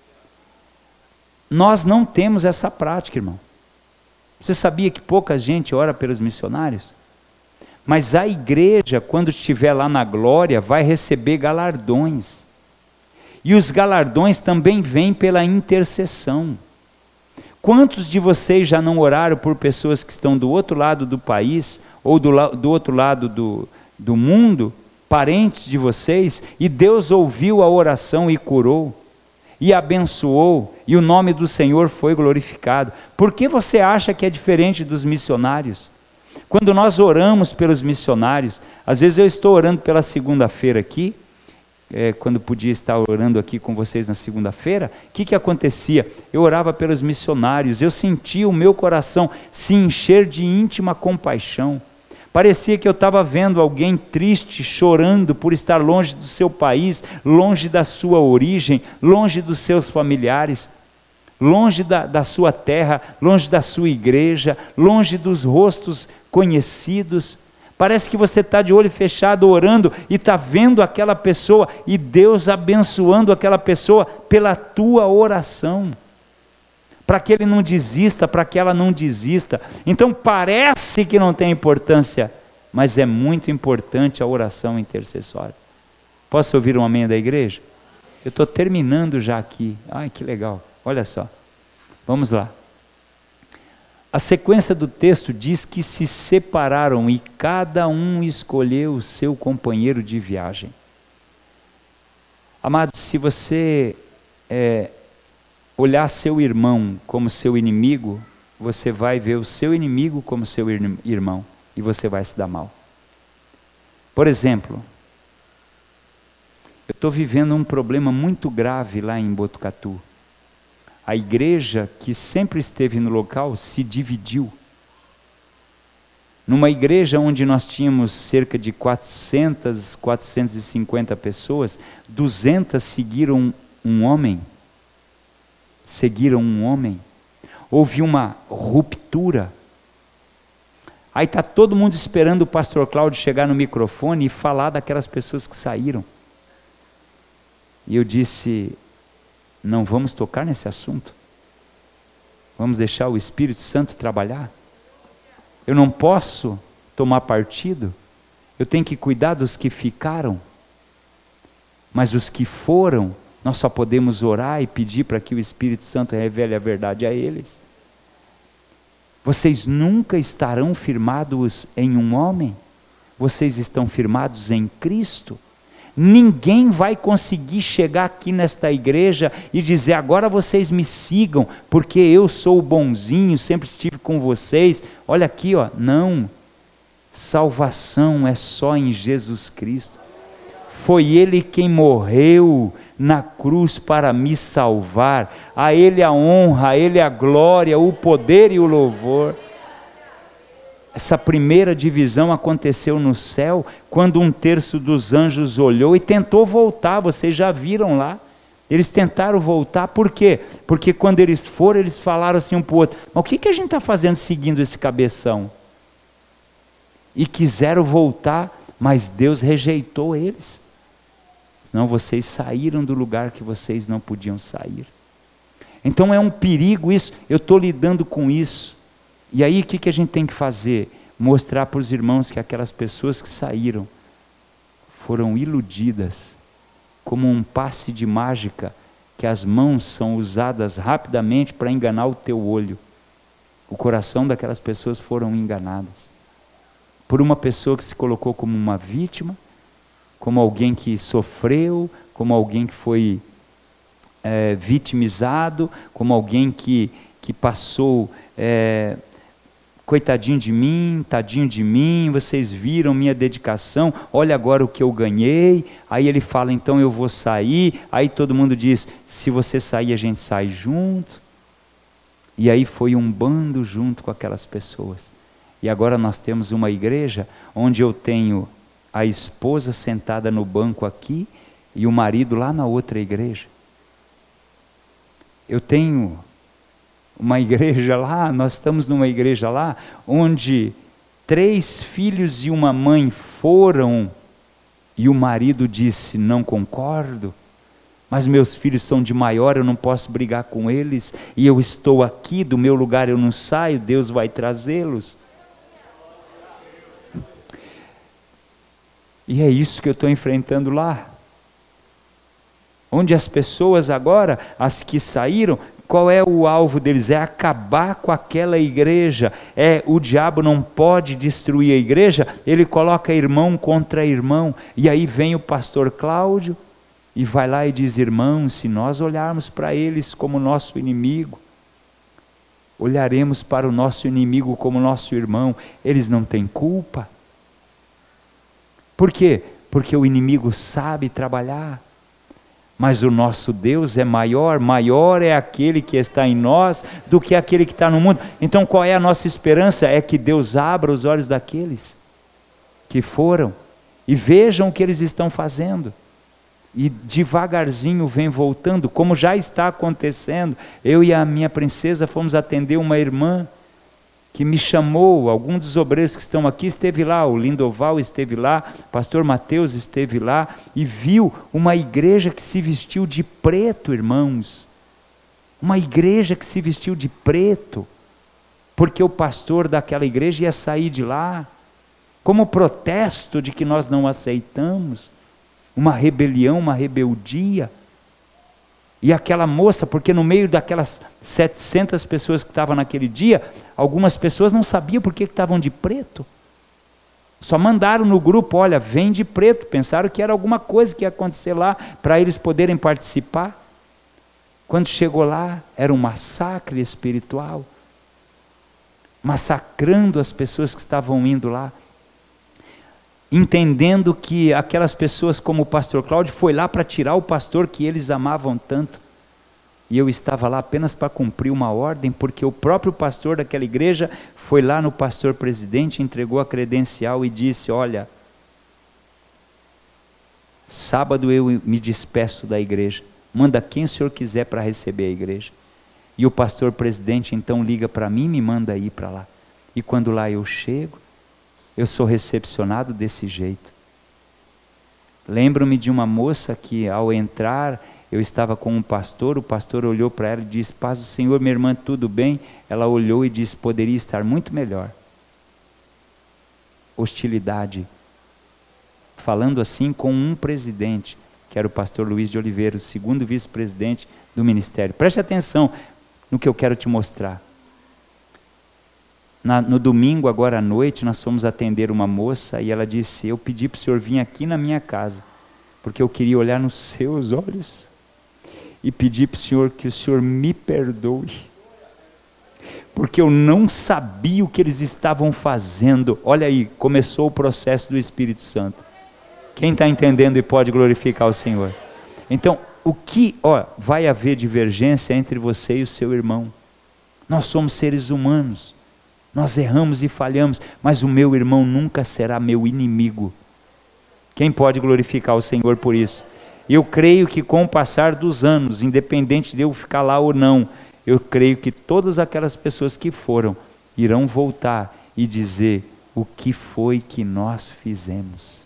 Nós não temos essa prática, irmão. Você sabia que pouca gente ora pelos missionários? Mas a igreja, quando estiver lá na glória, vai receber galardões. E os galardões também vêm pela intercessão. Quantos de vocês já não oraram por pessoas que estão do outro lado do país, ou do outro lado do mundo, parentes de vocês, e Deus ouviu a oração e curou, e abençoou, e o nome do Senhor foi glorificado? Por que você acha que é diferente dos missionários? Quando nós oramos pelos missionários, às vezes eu estou orando pela segunda-feira aqui, quando podia estar orando aqui com vocês na segunda-feira, o que acontecia? Eu orava pelos missionários, eu sentia o meu coração se encher de íntima compaixão. Parecia que eu estava vendo alguém triste, chorando por estar longe do seu país, longe da sua origem, longe dos seus familiares, longe da sua terra, longe da sua igreja, longe dos rostos conhecidos. Parece que você está de olho fechado orando e está vendo aquela pessoa e Deus abençoando aquela pessoa pela tua oração, para que ele não desista, para que ela não desista. Então parece que não tem importância, mas é muito importante a oração intercessória. Posso ouvir um amém da igreja? Eu estou terminando já aqui. Ai, que legal, olha só, vamos lá. A sequência do texto diz que se separaram e cada um escolheu o seu companheiro de viagem. Amados, se você olhar seu irmão como seu inimigo, você vai ver o seu inimigo como seu irmão, e você vai se dar mal. Por exemplo, eu estou vivendo um problema muito grave lá em Botucatu. A igreja que sempre esteve no local se dividiu. Numa igreja onde nós tínhamos cerca de 400, 450 pessoas, 200 seguiram um homem. Houve uma ruptura. Aí está todo mundo esperando o pastor Cláudio chegar no microfone e falar daquelas pessoas que saíram. E eu disse, não vamos tocar nesse assunto. Vamos deixar o Espírito Santo trabalhar. Eu não posso tomar partido. Eu tenho que cuidar dos que ficaram. Mas os que foram, nós só podemos orar e pedir para que o Espírito Santo revele a verdade a eles. Vocês nunca estarão firmados em um homem. Vocês estão firmados em Cristo. Ninguém vai conseguir chegar aqui nesta igreja e dizer, agora vocês me sigam, porque eu sou o bonzinho, sempre estive com vocês. Olha aqui, ó. Não. Salvação é só em Jesus Cristo. Foi Ele quem morreu na cruz para me salvar. A Ele a honra, a Ele a glória, o poder e o louvor. Essa primeira divisão aconteceu no céu, quando 1/3 dos anjos olhou e tentou voltar. Vocês já viram lá. Eles tentaram voltar, por quê? Porque quando eles foram, eles falaram assim um para o outro, mas o que a gente está fazendo seguindo esse cabeção? E quiseram voltar, mas Deus rejeitou eles. Senão vocês saíram do lugar que vocês não podiam sair. Então é um perigo isso, eu estou lidando com isso. E aí o que a gente tem que fazer? Mostrar para os irmãos que aquelas pessoas que saíram foram iludidas, como um passe de mágica, que as mãos são usadas rapidamente para enganar o teu olho. O coração daquelas pessoas foram enganadas. Por uma pessoa que se colocou como uma vítima, como alguém que sofreu, como alguém que foi vitimizado, como alguém que passou... coitadinho de mim, tadinho de mim, vocês viram minha dedicação, olha agora o que eu ganhei. Aí ele fala, então eu vou sair. Aí todo mundo diz, se você sair a gente sai junto. E aí foi um bando junto com aquelas pessoas. E agora nós temos uma igreja onde eu tenho a esposa sentada no banco aqui e o marido lá na outra igreja. Eu tenho uma igreja lá, nós estamos numa igreja lá, onde 3 filhos e uma mãe foram, e o marido disse, não concordo, mas meus filhos são de maior, eu não posso brigar com eles, e eu estou aqui, do meu lugar eu não saio, Deus vai trazê-los. E é isso que eu estou enfrentando lá. Onde as pessoas agora, as que saíram, qual é o alvo deles? É acabar com aquela igreja. O diabo não pode destruir a igreja, ele coloca irmão contra irmão. E aí vem o pastor Cláudio e vai lá e diz, irmãos, se nós olharmos para eles como nosso inimigo, olharemos para o nosso inimigo como nosso irmão, eles não têm culpa. Por quê? Porque o inimigo sabe trabalhar. Mas o nosso Deus é maior, maior é aquele que está em nós do que aquele que está no mundo. Então qual é a nossa esperança? É que Deus abra os olhos daqueles que foram e vejam o que eles estão fazendo. E devagarzinho vem voltando, como já está acontecendo. Eu e a minha princesa fomos atender uma irmã que me chamou, algum dos obreiros que estão aqui esteve lá, o Lindoval esteve lá, pastor Mateus esteve lá, e viu uma igreja que se vestiu de preto, irmãos. Uma igreja que se vestiu de preto, porque o pastor daquela igreja ia sair de lá, como protesto de que nós não aceitamos, uma rebelião, uma rebeldia. E aquela moça, porque no meio daquelas 700 pessoas que estavam naquele dia, algumas pessoas não sabiam por que estavam de preto. Só mandaram no grupo, olha, vem de preto. Pensaram que era alguma coisa que ia acontecer lá, para eles poderem participar. Quando chegou lá, era um massacre espiritual. Massacrando as pessoas que estavam indo lá. entendendo que aquelas pessoas como o pastor Cláudio foi lá para tirar o pastor que eles amavam tanto, e eu estava lá apenas para cumprir uma ordem, porque o próprio pastor daquela igreja foi lá no pastor presidente, entregou a credencial e disse: olha, sábado eu me despeço da igreja, manda quem o senhor quiser para receber a igreja. E o pastor presidente então liga para mim e me manda ir para lá. E quando lá eu chego, eu sou recepcionado desse jeito. Lembro-me de uma moça que ao entrar, eu estava com um pastor, o pastor olhou para ela e disse: paz do Senhor, minha irmã, tudo bem? Ela olhou e disse: poderia estar muito melhor. Hostilidade. Falando assim com um presidente, que era o pastor Luiz de Oliveira, o segundo vice-presidente do ministério. Preste atenção no que eu quero te mostrar. No domingo, agora à noite, nós fomos atender uma moça e ela disse: eu pedi para o senhor vir aqui na minha casa, porque eu queria olhar nos seus olhos e pedir para o senhor que o senhor me perdoe, porque eu não sabia o que eles estavam fazendo. Olha aí, começou o processo do Espírito Santo. Quem está entendendo e pode glorificar o Senhor? Então, vai haver divergência entre você e o seu irmão. Nós somos seres humanos, nós erramos e falhamos, mas o meu irmão nunca será meu inimigo. Quem pode glorificar o Senhor por isso? Eu creio que com o passar dos anos, independente de eu ficar lá ou não, eu creio que todas aquelas pessoas que foram, irão voltar e dizer: o que foi que nós fizemos?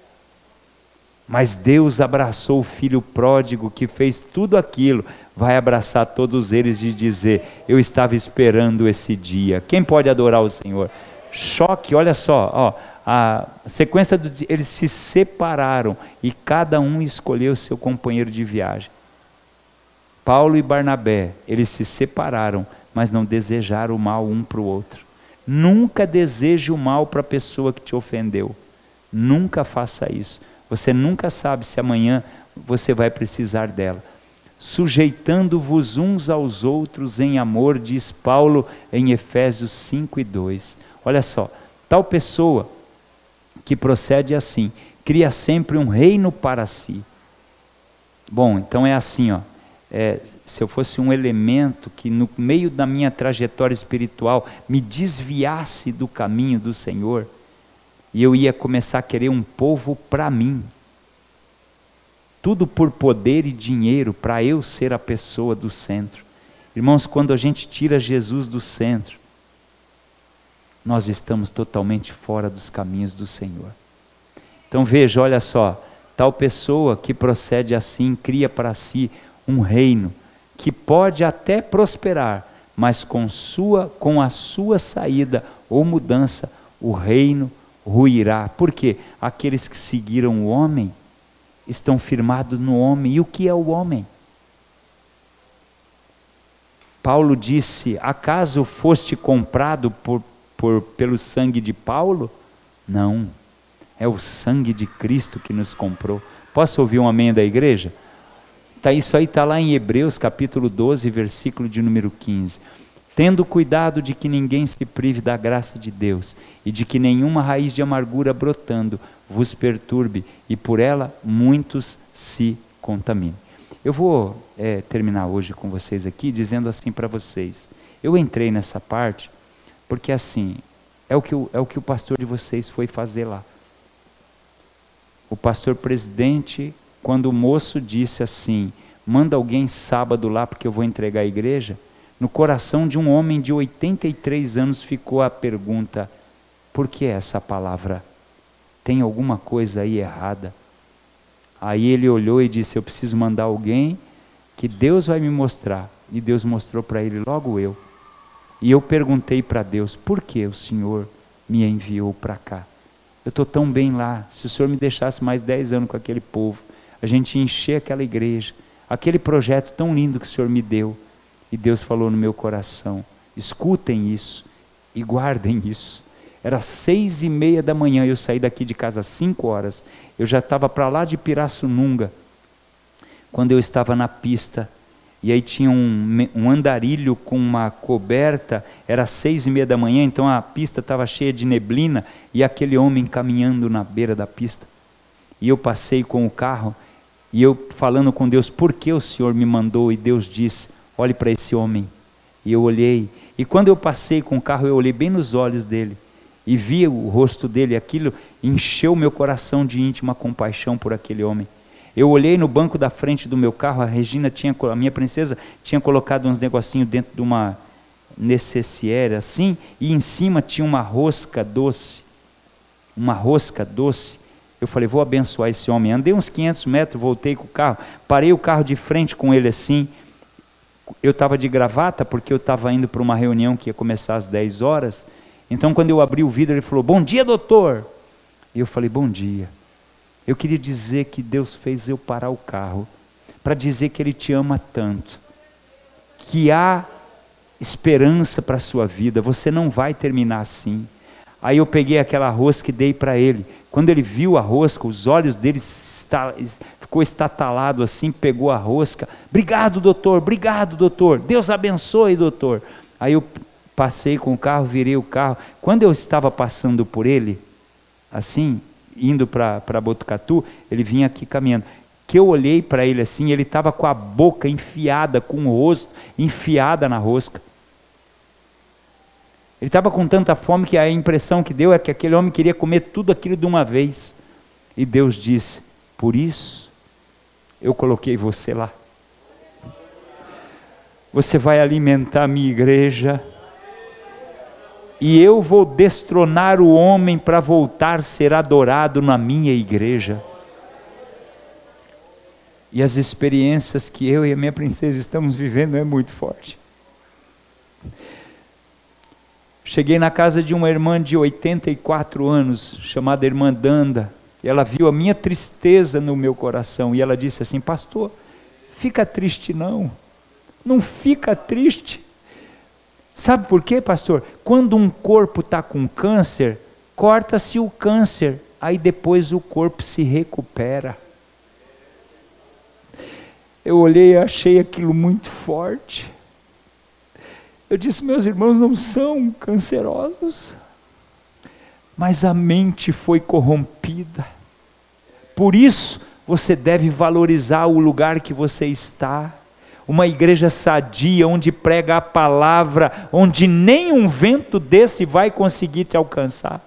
Mas Deus abraçou o filho pródigo que fez tudo aquilo, vai abraçar todos eles e dizer: eu estava esperando esse dia. Quem pode adorar o Senhor? Choque, olha só, a sequência eles se separaram e cada um escolheu seu companheiro de viagem. Paulo e Barnabé, eles se separaram, mas não desejaram o mal um para o outro. Nunca deseje o mal para a pessoa que te ofendeu. Nunca faça isso. Você nunca sabe se amanhã você vai precisar dela. Sujeitando-vos uns aos outros em amor, diz Paulo em Efésios 5:2. Olha só, tal pessoa que procede assim, cria sempre um reino para si. Bom, então é assim, se eu fosse um elemento que no meio da minha trajetória espiritual me desviasse do caminho do Senhor, e eu ia começar a querer um povo para mim, tudo por poder e dinheiro, para eu ser a pessoa do centro. Irmãos, quando a gente tira Jesus do centro, nós estamos totalmente fora dos caminhos do Senhor. Então veja, olha só, tal pessoa que procede assim, cria para si um reino, que pode até prosperar, mas com a sua saída ou mudança, o reino ruirá. Por quê? Aqueles que seguiram o homem, estão firmados no homem. E o que é o homem? Paulo disse: acaso foste comprado pelo sangue de Paulo? Não, é o sangue de Cristo que nos comprou. Posso ouvir um amém da igreja? Isso aí está lá em Hebreus capítulo 12, versículo de número 15. Tendo cuidado de que ninguém se prive da graça de Deus, e de que nenhuma raiz de amargura brotando vos perturbe, e por ela muitos se contaminem. Eu vou terminar hoje com vocês aqui, dizendo assim para vocês. Eu entrei nessa parte, porque assim, é o que o pastor de vocês foi fazer lá. O pastor presidente, quando o moço disse assim: manda alguém sábado lá porque eu vou entregar a igreja, no coração de um homem de 83 anos ficou a pergunta: por que essa palavra? Tem alguma coisa aí errada? Aí ele olhou e disse: eu preciso mandar alguém que Deus vai me mostrar. E Deus mostrou para ele: logo eu. E eu perguntei para Deus: por que o Senhor me enviou para cá? Eu estou tão bem lá. Se o Senhor me deixasse mais 10 anos com aquele povo, a gente ia encher aquela igreja, aquele projeto tão lindo que o Senhor me deu. E Deus falou no meu coração: escutem isso e guardem isso. Era 6:30 da manhã, eu saí daqui de casa às 5 horas. Eu já estava para lá de Pirassununga, quando eu estava na pista. E aí tinha um andarilho com uma coberta, era 6:30 da manhã, então a pista estava cheia de neblina, e aquele homem caminhando na beira da pista. E eu passei com o carro, e eu falando com Deus, por que o Senhor me mandou? E Deus disse, olhe para esse homem. E eu olhei, e quando eu passei com o carro, eu olhei bem nos olhos dele, e vi o rosto dele, aquilo encheu meu coração de íntima compaixão por aquele homem. Eu olhei no banco da frente do meu carro, a minha princesa tinha colocado uns negocinhos dentro de uma necessaire assim, e em cima tinha uma rosca doce. Eu falei, vou abençoar esse homem. Andei uns 500 metros, voltei com o carro, parei o carro de frente com ele assim. Eu estava de gravata, porque eu estava indo para uma reunião que ia começar às 10 horas. Então quando eu abri o vidro, ele falou, bom dia, doutor. E eu falei, bom dia. Eu queria dizer que Deus fez eu parar o carro, para dizer que Ele te ama tanto, que há esperança para a sua vida, você não vai terminar assim. Aí eu peguei aquela rosca e dei para ele. Quando ele viu a rosca, os olhos dele ficou estatalado assim, pegou a rosca. Obrigado, doutor, Deus abençoe, doutor. Aí eu passei com o carro, virei o carro. Quando eu estava passando por ele, assim, indo para Botucatu, ele vinha aqui caminhando. Que eu olhei para ele assim, ele estava com a boca enfiada, com o rosto enfiada na rosca. Ele estava com tanta fome que a impressão que deu é que aquele homem queria comer tudo aquilo de uma vez. E Deus disse, por isso eu coloquei você lá. Você vai alimentar a minha igreja, e eu vou destronar o homem para voltar a ser adorado na minha igreja. E as experiências que eu e a minha princesa estamos vivendo é muito forte. Cheguei na casa de uma irmã de 84 anos, chamada irmã Danda, e ela viu a minha tristeza no meu coração, e ela disse assim, pastor, fica triste não fica triste. Sabe por quê, pastor? Quando um corpo está com câncer, corta-se o câncer, aí depois o corpo se recupera. Eu olhei e achei aquilo muito forte. Eu disse, meus irmãos não são cancerosos, mas a mente foi corrompida. Por isso, você deve valorizar o lugar que você está. Uma igreja sadia, onde prega a palavra, onde nenhum vento desse vai conseguir te alcançar.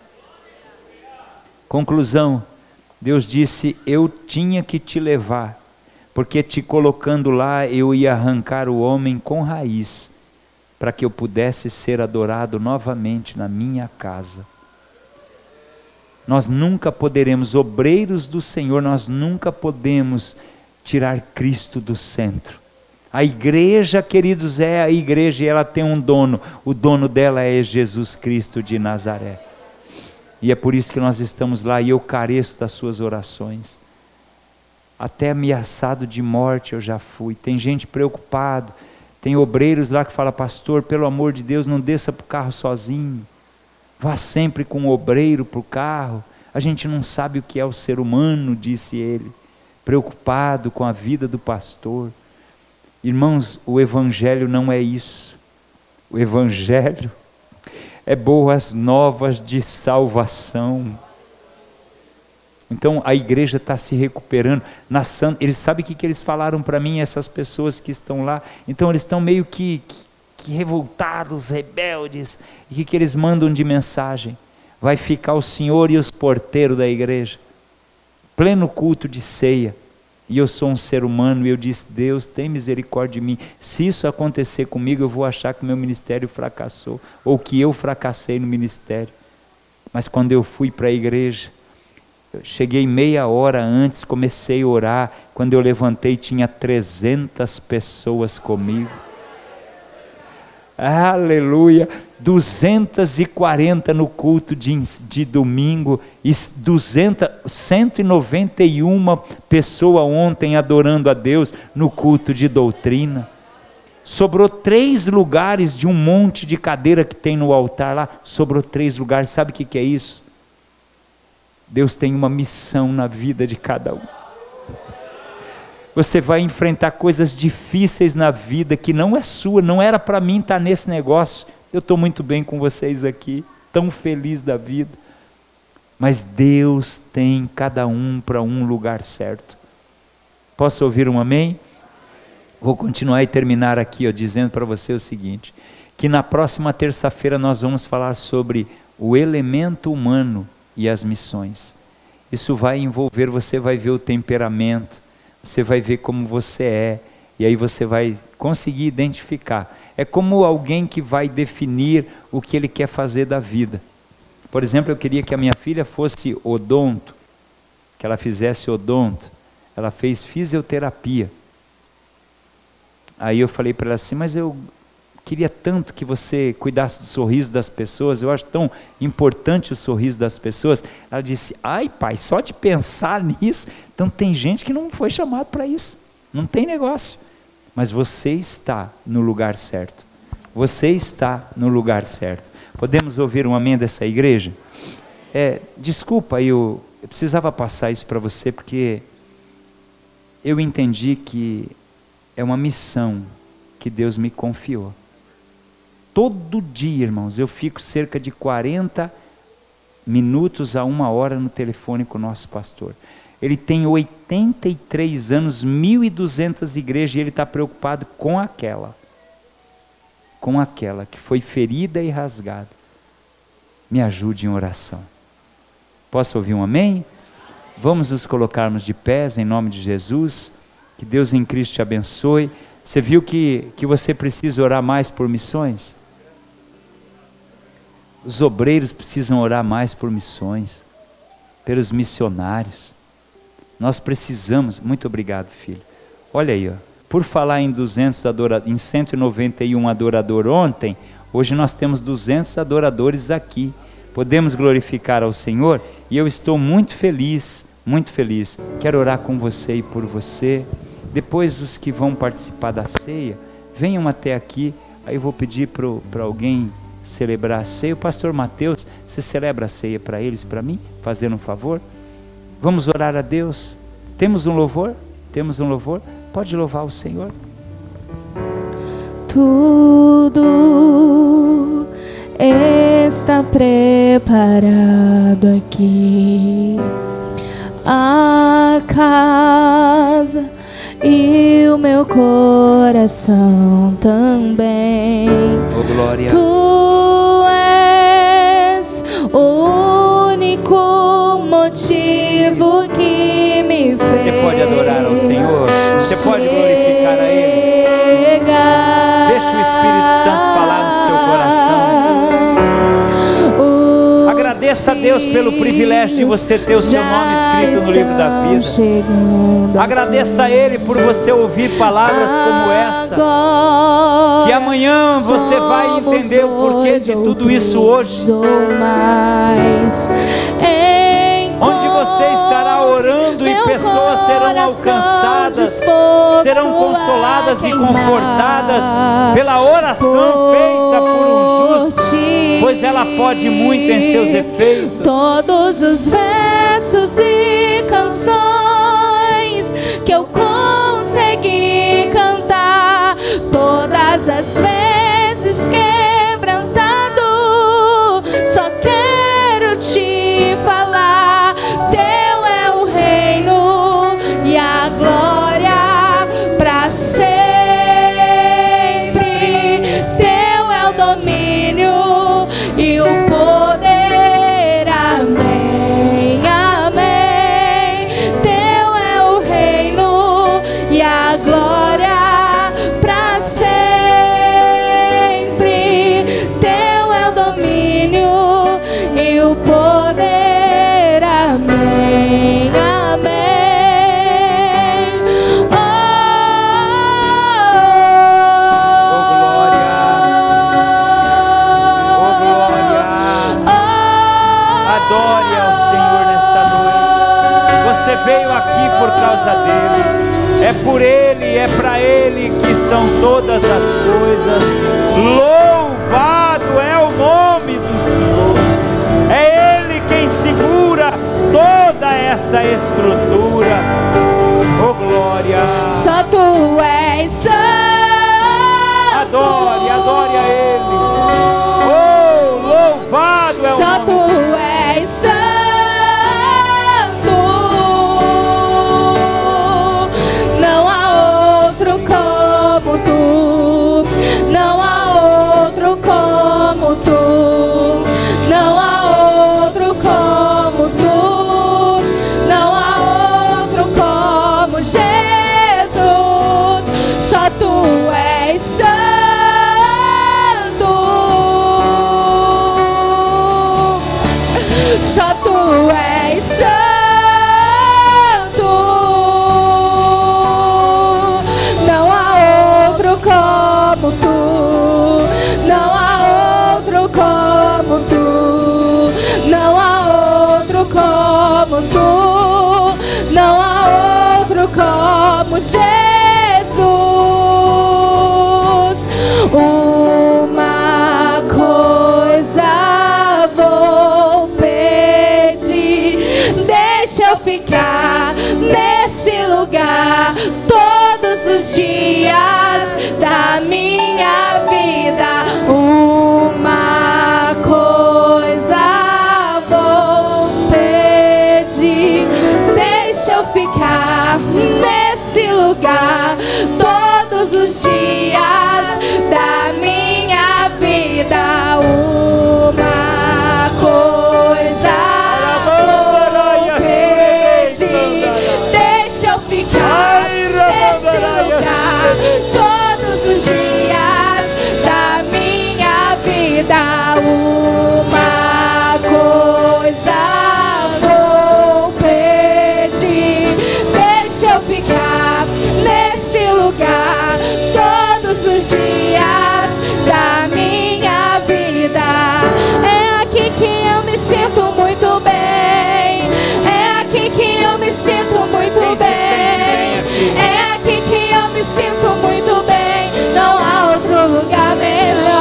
Conclusão, Deus disse, eu tinha que te levar, porque te colocando lá, eu ia arrancar o homem com raiz, para que eu pudesse ser adorado novamente na minha casa. Nós nunca poderemos, obreiros do Senhor, nós nunca podemos tirar Cristo do centro. A igreja, queridos, é a igreja e ela tem um dono. O dono dela é Jesus Cristo de Nazaré. E é por isso que nós estamos lá, e eu careço das suas orações. Até ameaçado de morte eu já fui. Tem gente preocupado. Tem obreiros lá que falam, pastor, pelo amor de Deus, não desça para o carro sozinho. Vá sempre com o obreiro para o carro. A gente não sabe o que é o ser humano, disse ele. Preocupado com a vida do pastor. Irmãos, o evangelho não é isso. O evangelho é boas novas de salvação. Então a igreja está se recuperando. Eles sabem o que eles falaram para mim, essas pessoas que estão lá. Então eles estão meio que revoltados, rebeldes. E o que eles mandam de mensagem? Vai ficar o Senhor e os porteiros da igreja. Pleno culto de ceia. E eu sou um ser humano, e eu disse, Deus, tem misericórdia de mim. Se isso acontecer comigo, eu vou achar que meu ministério fracassou, ou que eu fracassei no ministério. Mas quando eu fui para a igreja, eu cheguei meia hora antes, comecei a orar. Quando eu levantei, tinha 300 pessoas comigo. Aleluia, 240 no culto de domingo, e 191 pessoas ontem adorando a Deus no culto de doutrina. Sobrou 3 lugares de um monte de cadeira que tem no altar lá, sobrou 3 lugares, sabe o que é isso? Deus tem uma missão na vida de cada um. Você vai enfrentar coisas difíceis na vida que não é sua, não era para mim estar nesse negócio, Eu estou muito bem com vocês aqui, tão feliz da vida. Mas Deus tem cada um para um lugar certo. Posso ouvir um amém? Vou continuar e terminar aqui, dizendo para você o seguinte, que na próxima terça-feira nós vamos falar sobre o elemento humano e as missões. Isso vai envolver, você vai ver o temperamento, você vai ver como você é, e aí você vai conseguir identificar. É como alguém que vai definir o que ele quer fazer da vida. Por exemplo, eu queria que a minha filha fosse odonto, que ela fizesse odonto. Ela fez fisioterapia. Aí eu falei para ela assim, mas eu queria tanto que você cuidasse do sorriso das pessoas, eu acho tão importante o sorriso das pessoas. Ela disse, ai pai, só de pensar nisso, então tem gente que não foi chamado para isso, não tem negócio. Mas você está no lugar certo, você está no lugar certo. Podemos ouvir um amém dessa igreja? Desculpa, eu precisava passar isso para você, porque eu entendi que é uma missão que Deus me confiou. Todo dia, irmãos, eu fico cerca de 40 minutos a 1 hora no telefone com o nosso pastor. Ele tem 83 anos, 1.200 igrejas, e ele está preocupado com aquela que foi ferida e rasgada. Me ajude em oração. Posso ouvir um amém? Vamos nos colocarmos de pés em nome de Jesus. Que Deus em Cristo te abençoe. Você viu que você precisa orar mais por missões? Os obreiros precisam orar mais por missões, pelos missionários. Nós precisamos. Muito obrigado, filho. Olha aí, por falar em 191 adorador ontem, hoje nós temos 200 adoradores aqui. Podemos glorificar ao Senhor, e eu estou muito feliz, muito feliz. Quero orar com você e por você. Depois os que vão participar da ceia, venham até aqui. Aí eu vou pedir para alguém celebrar a ceia. O pastor Mateus, você celebra a ceia para eles, para mim, fazendo um favor? Vamos orar a Deus. Temos um louvor? Temos um louvor? Pode louvar o Senhor. Tudo está preparado aqui, a casa e o meu coração também. Oh, glória. Tu és o único motivo que me fez. Você pode adorar ao Senhor, você pode glorificar a Ele. Deixa o Espírito Santo falar no seu coração. Agradeça a Deus pelo privilégio de você ter o seu nome escrito no livro da vida. Agradeça a Ele por você ouvir palavras como essa. Que amanhã você vai entender o porquê de tudo isso hoje. Onde você estará orando e pessoas serão alcançadas, serão consoladas e confortadas pela oração feita por um justo, pois ela pode muito em seus efeitos. Todos os versos e canções que eu consegui cantar, todas as vezes quebrantado, só quero te falar. Teu é o reino e a glória para sempre. Teu é o domínio e o poder. Amém, amém. Teu é o reino e a glória para sempre. Teu é o domínio e o poder. Amém, amém. Oh, glória. Oh, glória. Adore ao Senhor nesta noite. Você veio aqui por causa dele. É por ele, é para ele que são todas as coisas. Louvado é o nome do Senhor. É ele quem segura toda essa estrutura. Oh, glória. só tu és santo. Adore, adore a Ele. Louvado é o Só tu és santo. Não há outro como tu. Não há outro como tu. Não há outro como tu. Não há outro como Jesus. Só tu és santo. Só tu és santo. Não há outro como tu. Não há outro como tu. Não há outro como tu. Não há outro como Jesus. Uma coisa vou pedir, deixa eu ficar nesse lugar todos os dias da minha vida. Uma coisa vou pedir, deixa eu ficar nesse lugar todos os dias da minha vida. Uma coisa vou pedir, deixa eu ficar nesse lugar todos os dias da minha vida. Uma coisa vou pedir, deixa eu ficar nesse lugar todos os dias da minha vida. É aqui que eu me sinto muito bem. É aqui que eu me sinto muito bem. É aqui que eu me sinto muito bem. Não há outro lugar melhor.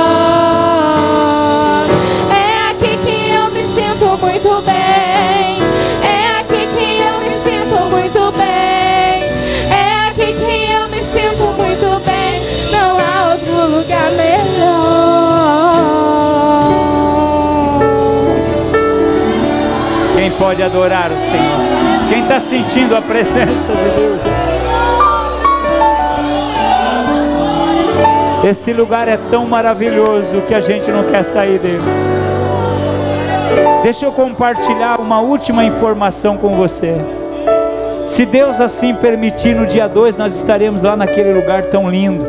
É aqui que eu me sinto muito bem. É aqui que eu me sinto muito bem. É aqui que eu me sinto muito bem. Não há outro lugar melhor. Quem pode adorar o Senhor? Quem está sentindo a presença de Deus? Esse lugar é tão maravilhoso que a gente não quer sair dele. Deixa eu compartilhar uma última informação com você. Se Deus assim permitir, no dia 2 nós estaremos lá naquele lugar tão lindo.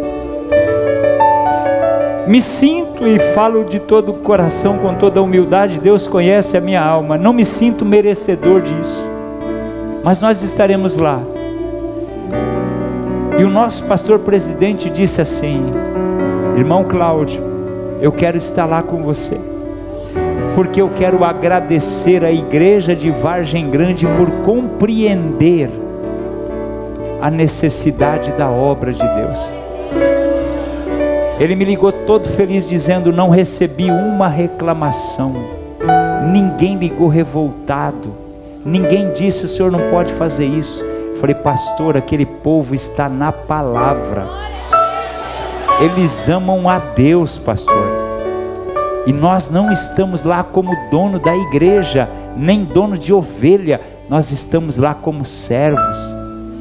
Me sinto e falo de todo o coração, com toda a humildade. Deus conhece a minha alma. Não me sinto merecedor disso, mas nós estaremos lá. E o nosso pastor presidente disse assim: irmão Cláudio, eu quero estar lá com você, porque eu quero agradecer a igreja de Vargem Grande por compreender a necessidade da obra de Deus. Ele me ligou todo feliz dizendo: não recebi uma reclamação, ninguém ligou revoltado, ninguém disse o senhor não pode fazer isso. Eu falei: pastor, aquele povo está na palavra, eles amam a Deus, pastor, e nós não estamos lá como dono da igreja, nem dono de ovelha, nós estamos lá como servos.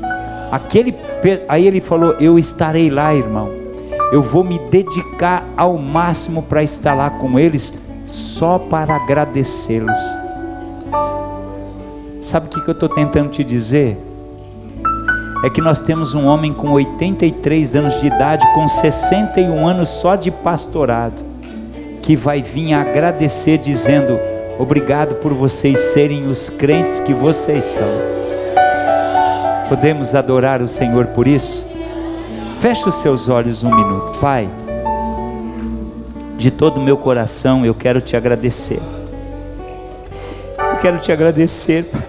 Aí ele falou: eu estarei lá, irmão, eu vou me dedicar ao máximo para estar lá com eles, só para agradecê-los. Sabe o que eu estou tentando te dizer? É que nós temos um homem com 83 anos de idade, com 61 anos só de pastorado, que vai vir agradecer dizendo: obrigado por vocês serem os crentes que vocês são. Podemos adorar o Senhor por isso? Feche os seus olhos um minuto. Pai, de todo o meu coração eu quero te agradecer. Eu quero te agradecer, Pai,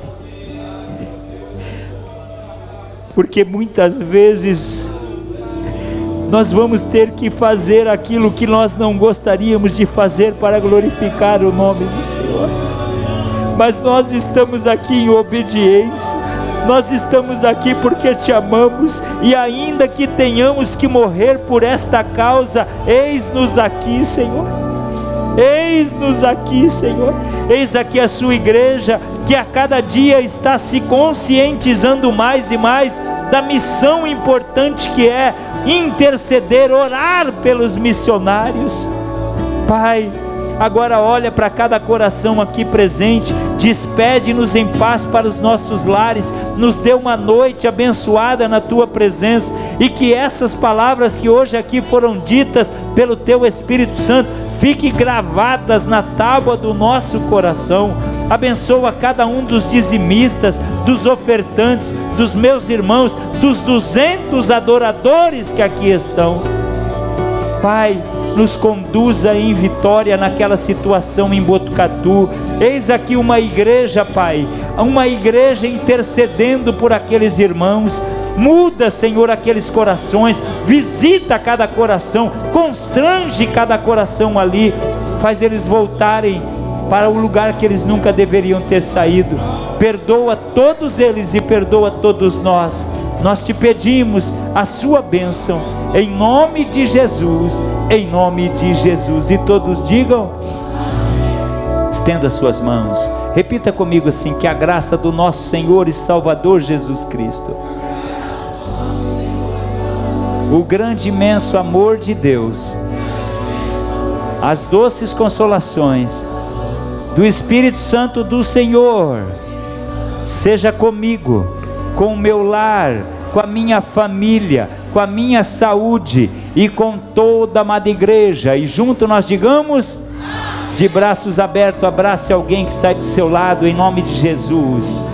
porque muitas vezes nós vamos ter que fazer aquilo que nós não gostaríamos de fazer para glorificar o nome do Senhor, mas nós estamos aqui em obediência. nós estamos aqui porque te amamos, e ainda que tenhamos que morrer por esta causa, eis-nos aqui, Senhor. Eis-nos aqui, Senhor. Eis aqui a sua igreja, que a cada dia está se conscientizando mais e mais da missão importante que é interceder, orar pelos missionários. Pai, agora olha para cada coração aqui presente, despede-nos em paz para os nossos lares, nos dê uma noite abençoada na tua presença, e que essas palavras que hoje aqui foram ditas pelo teu Espírito Santo fiquem gravadas na tábua do nosso coração. Abençoa cada um dos dizimistas, dos ofertantes, dos meus irmãos, dos 200 adoradores que aqui estão. Pai, nos conduza em vitória naquela situação em Botucatu. Eis aqui uma igreja, Pai, uma igreja intercedendo por aqueles irmãos. Muda, Senhor, aqueles corações, visita cada coração, constrange cada coração ali, faz eles voltarem para o lugar que eles nunca deveriam ter saído. Perdoa todos eles e perdoa todos nós. Nós te pedimos a sua bênção, em nome de Jesus, em nome de Jesus. E todos digam: estenda suas mãos, repita comigo assim: que a graça do nosso Senhor e Salvador Jesus Cristo, o grande e imenso amor de Deus, as doces consolações do Espírito Santo do Senhor, seja comigo, com o meu lar, com a minha família, com a minha saúde e com toda a amada igreja. E junto nós digamos, de braços abertos, abrace alguém que está do seu lado, em nome de Jesus.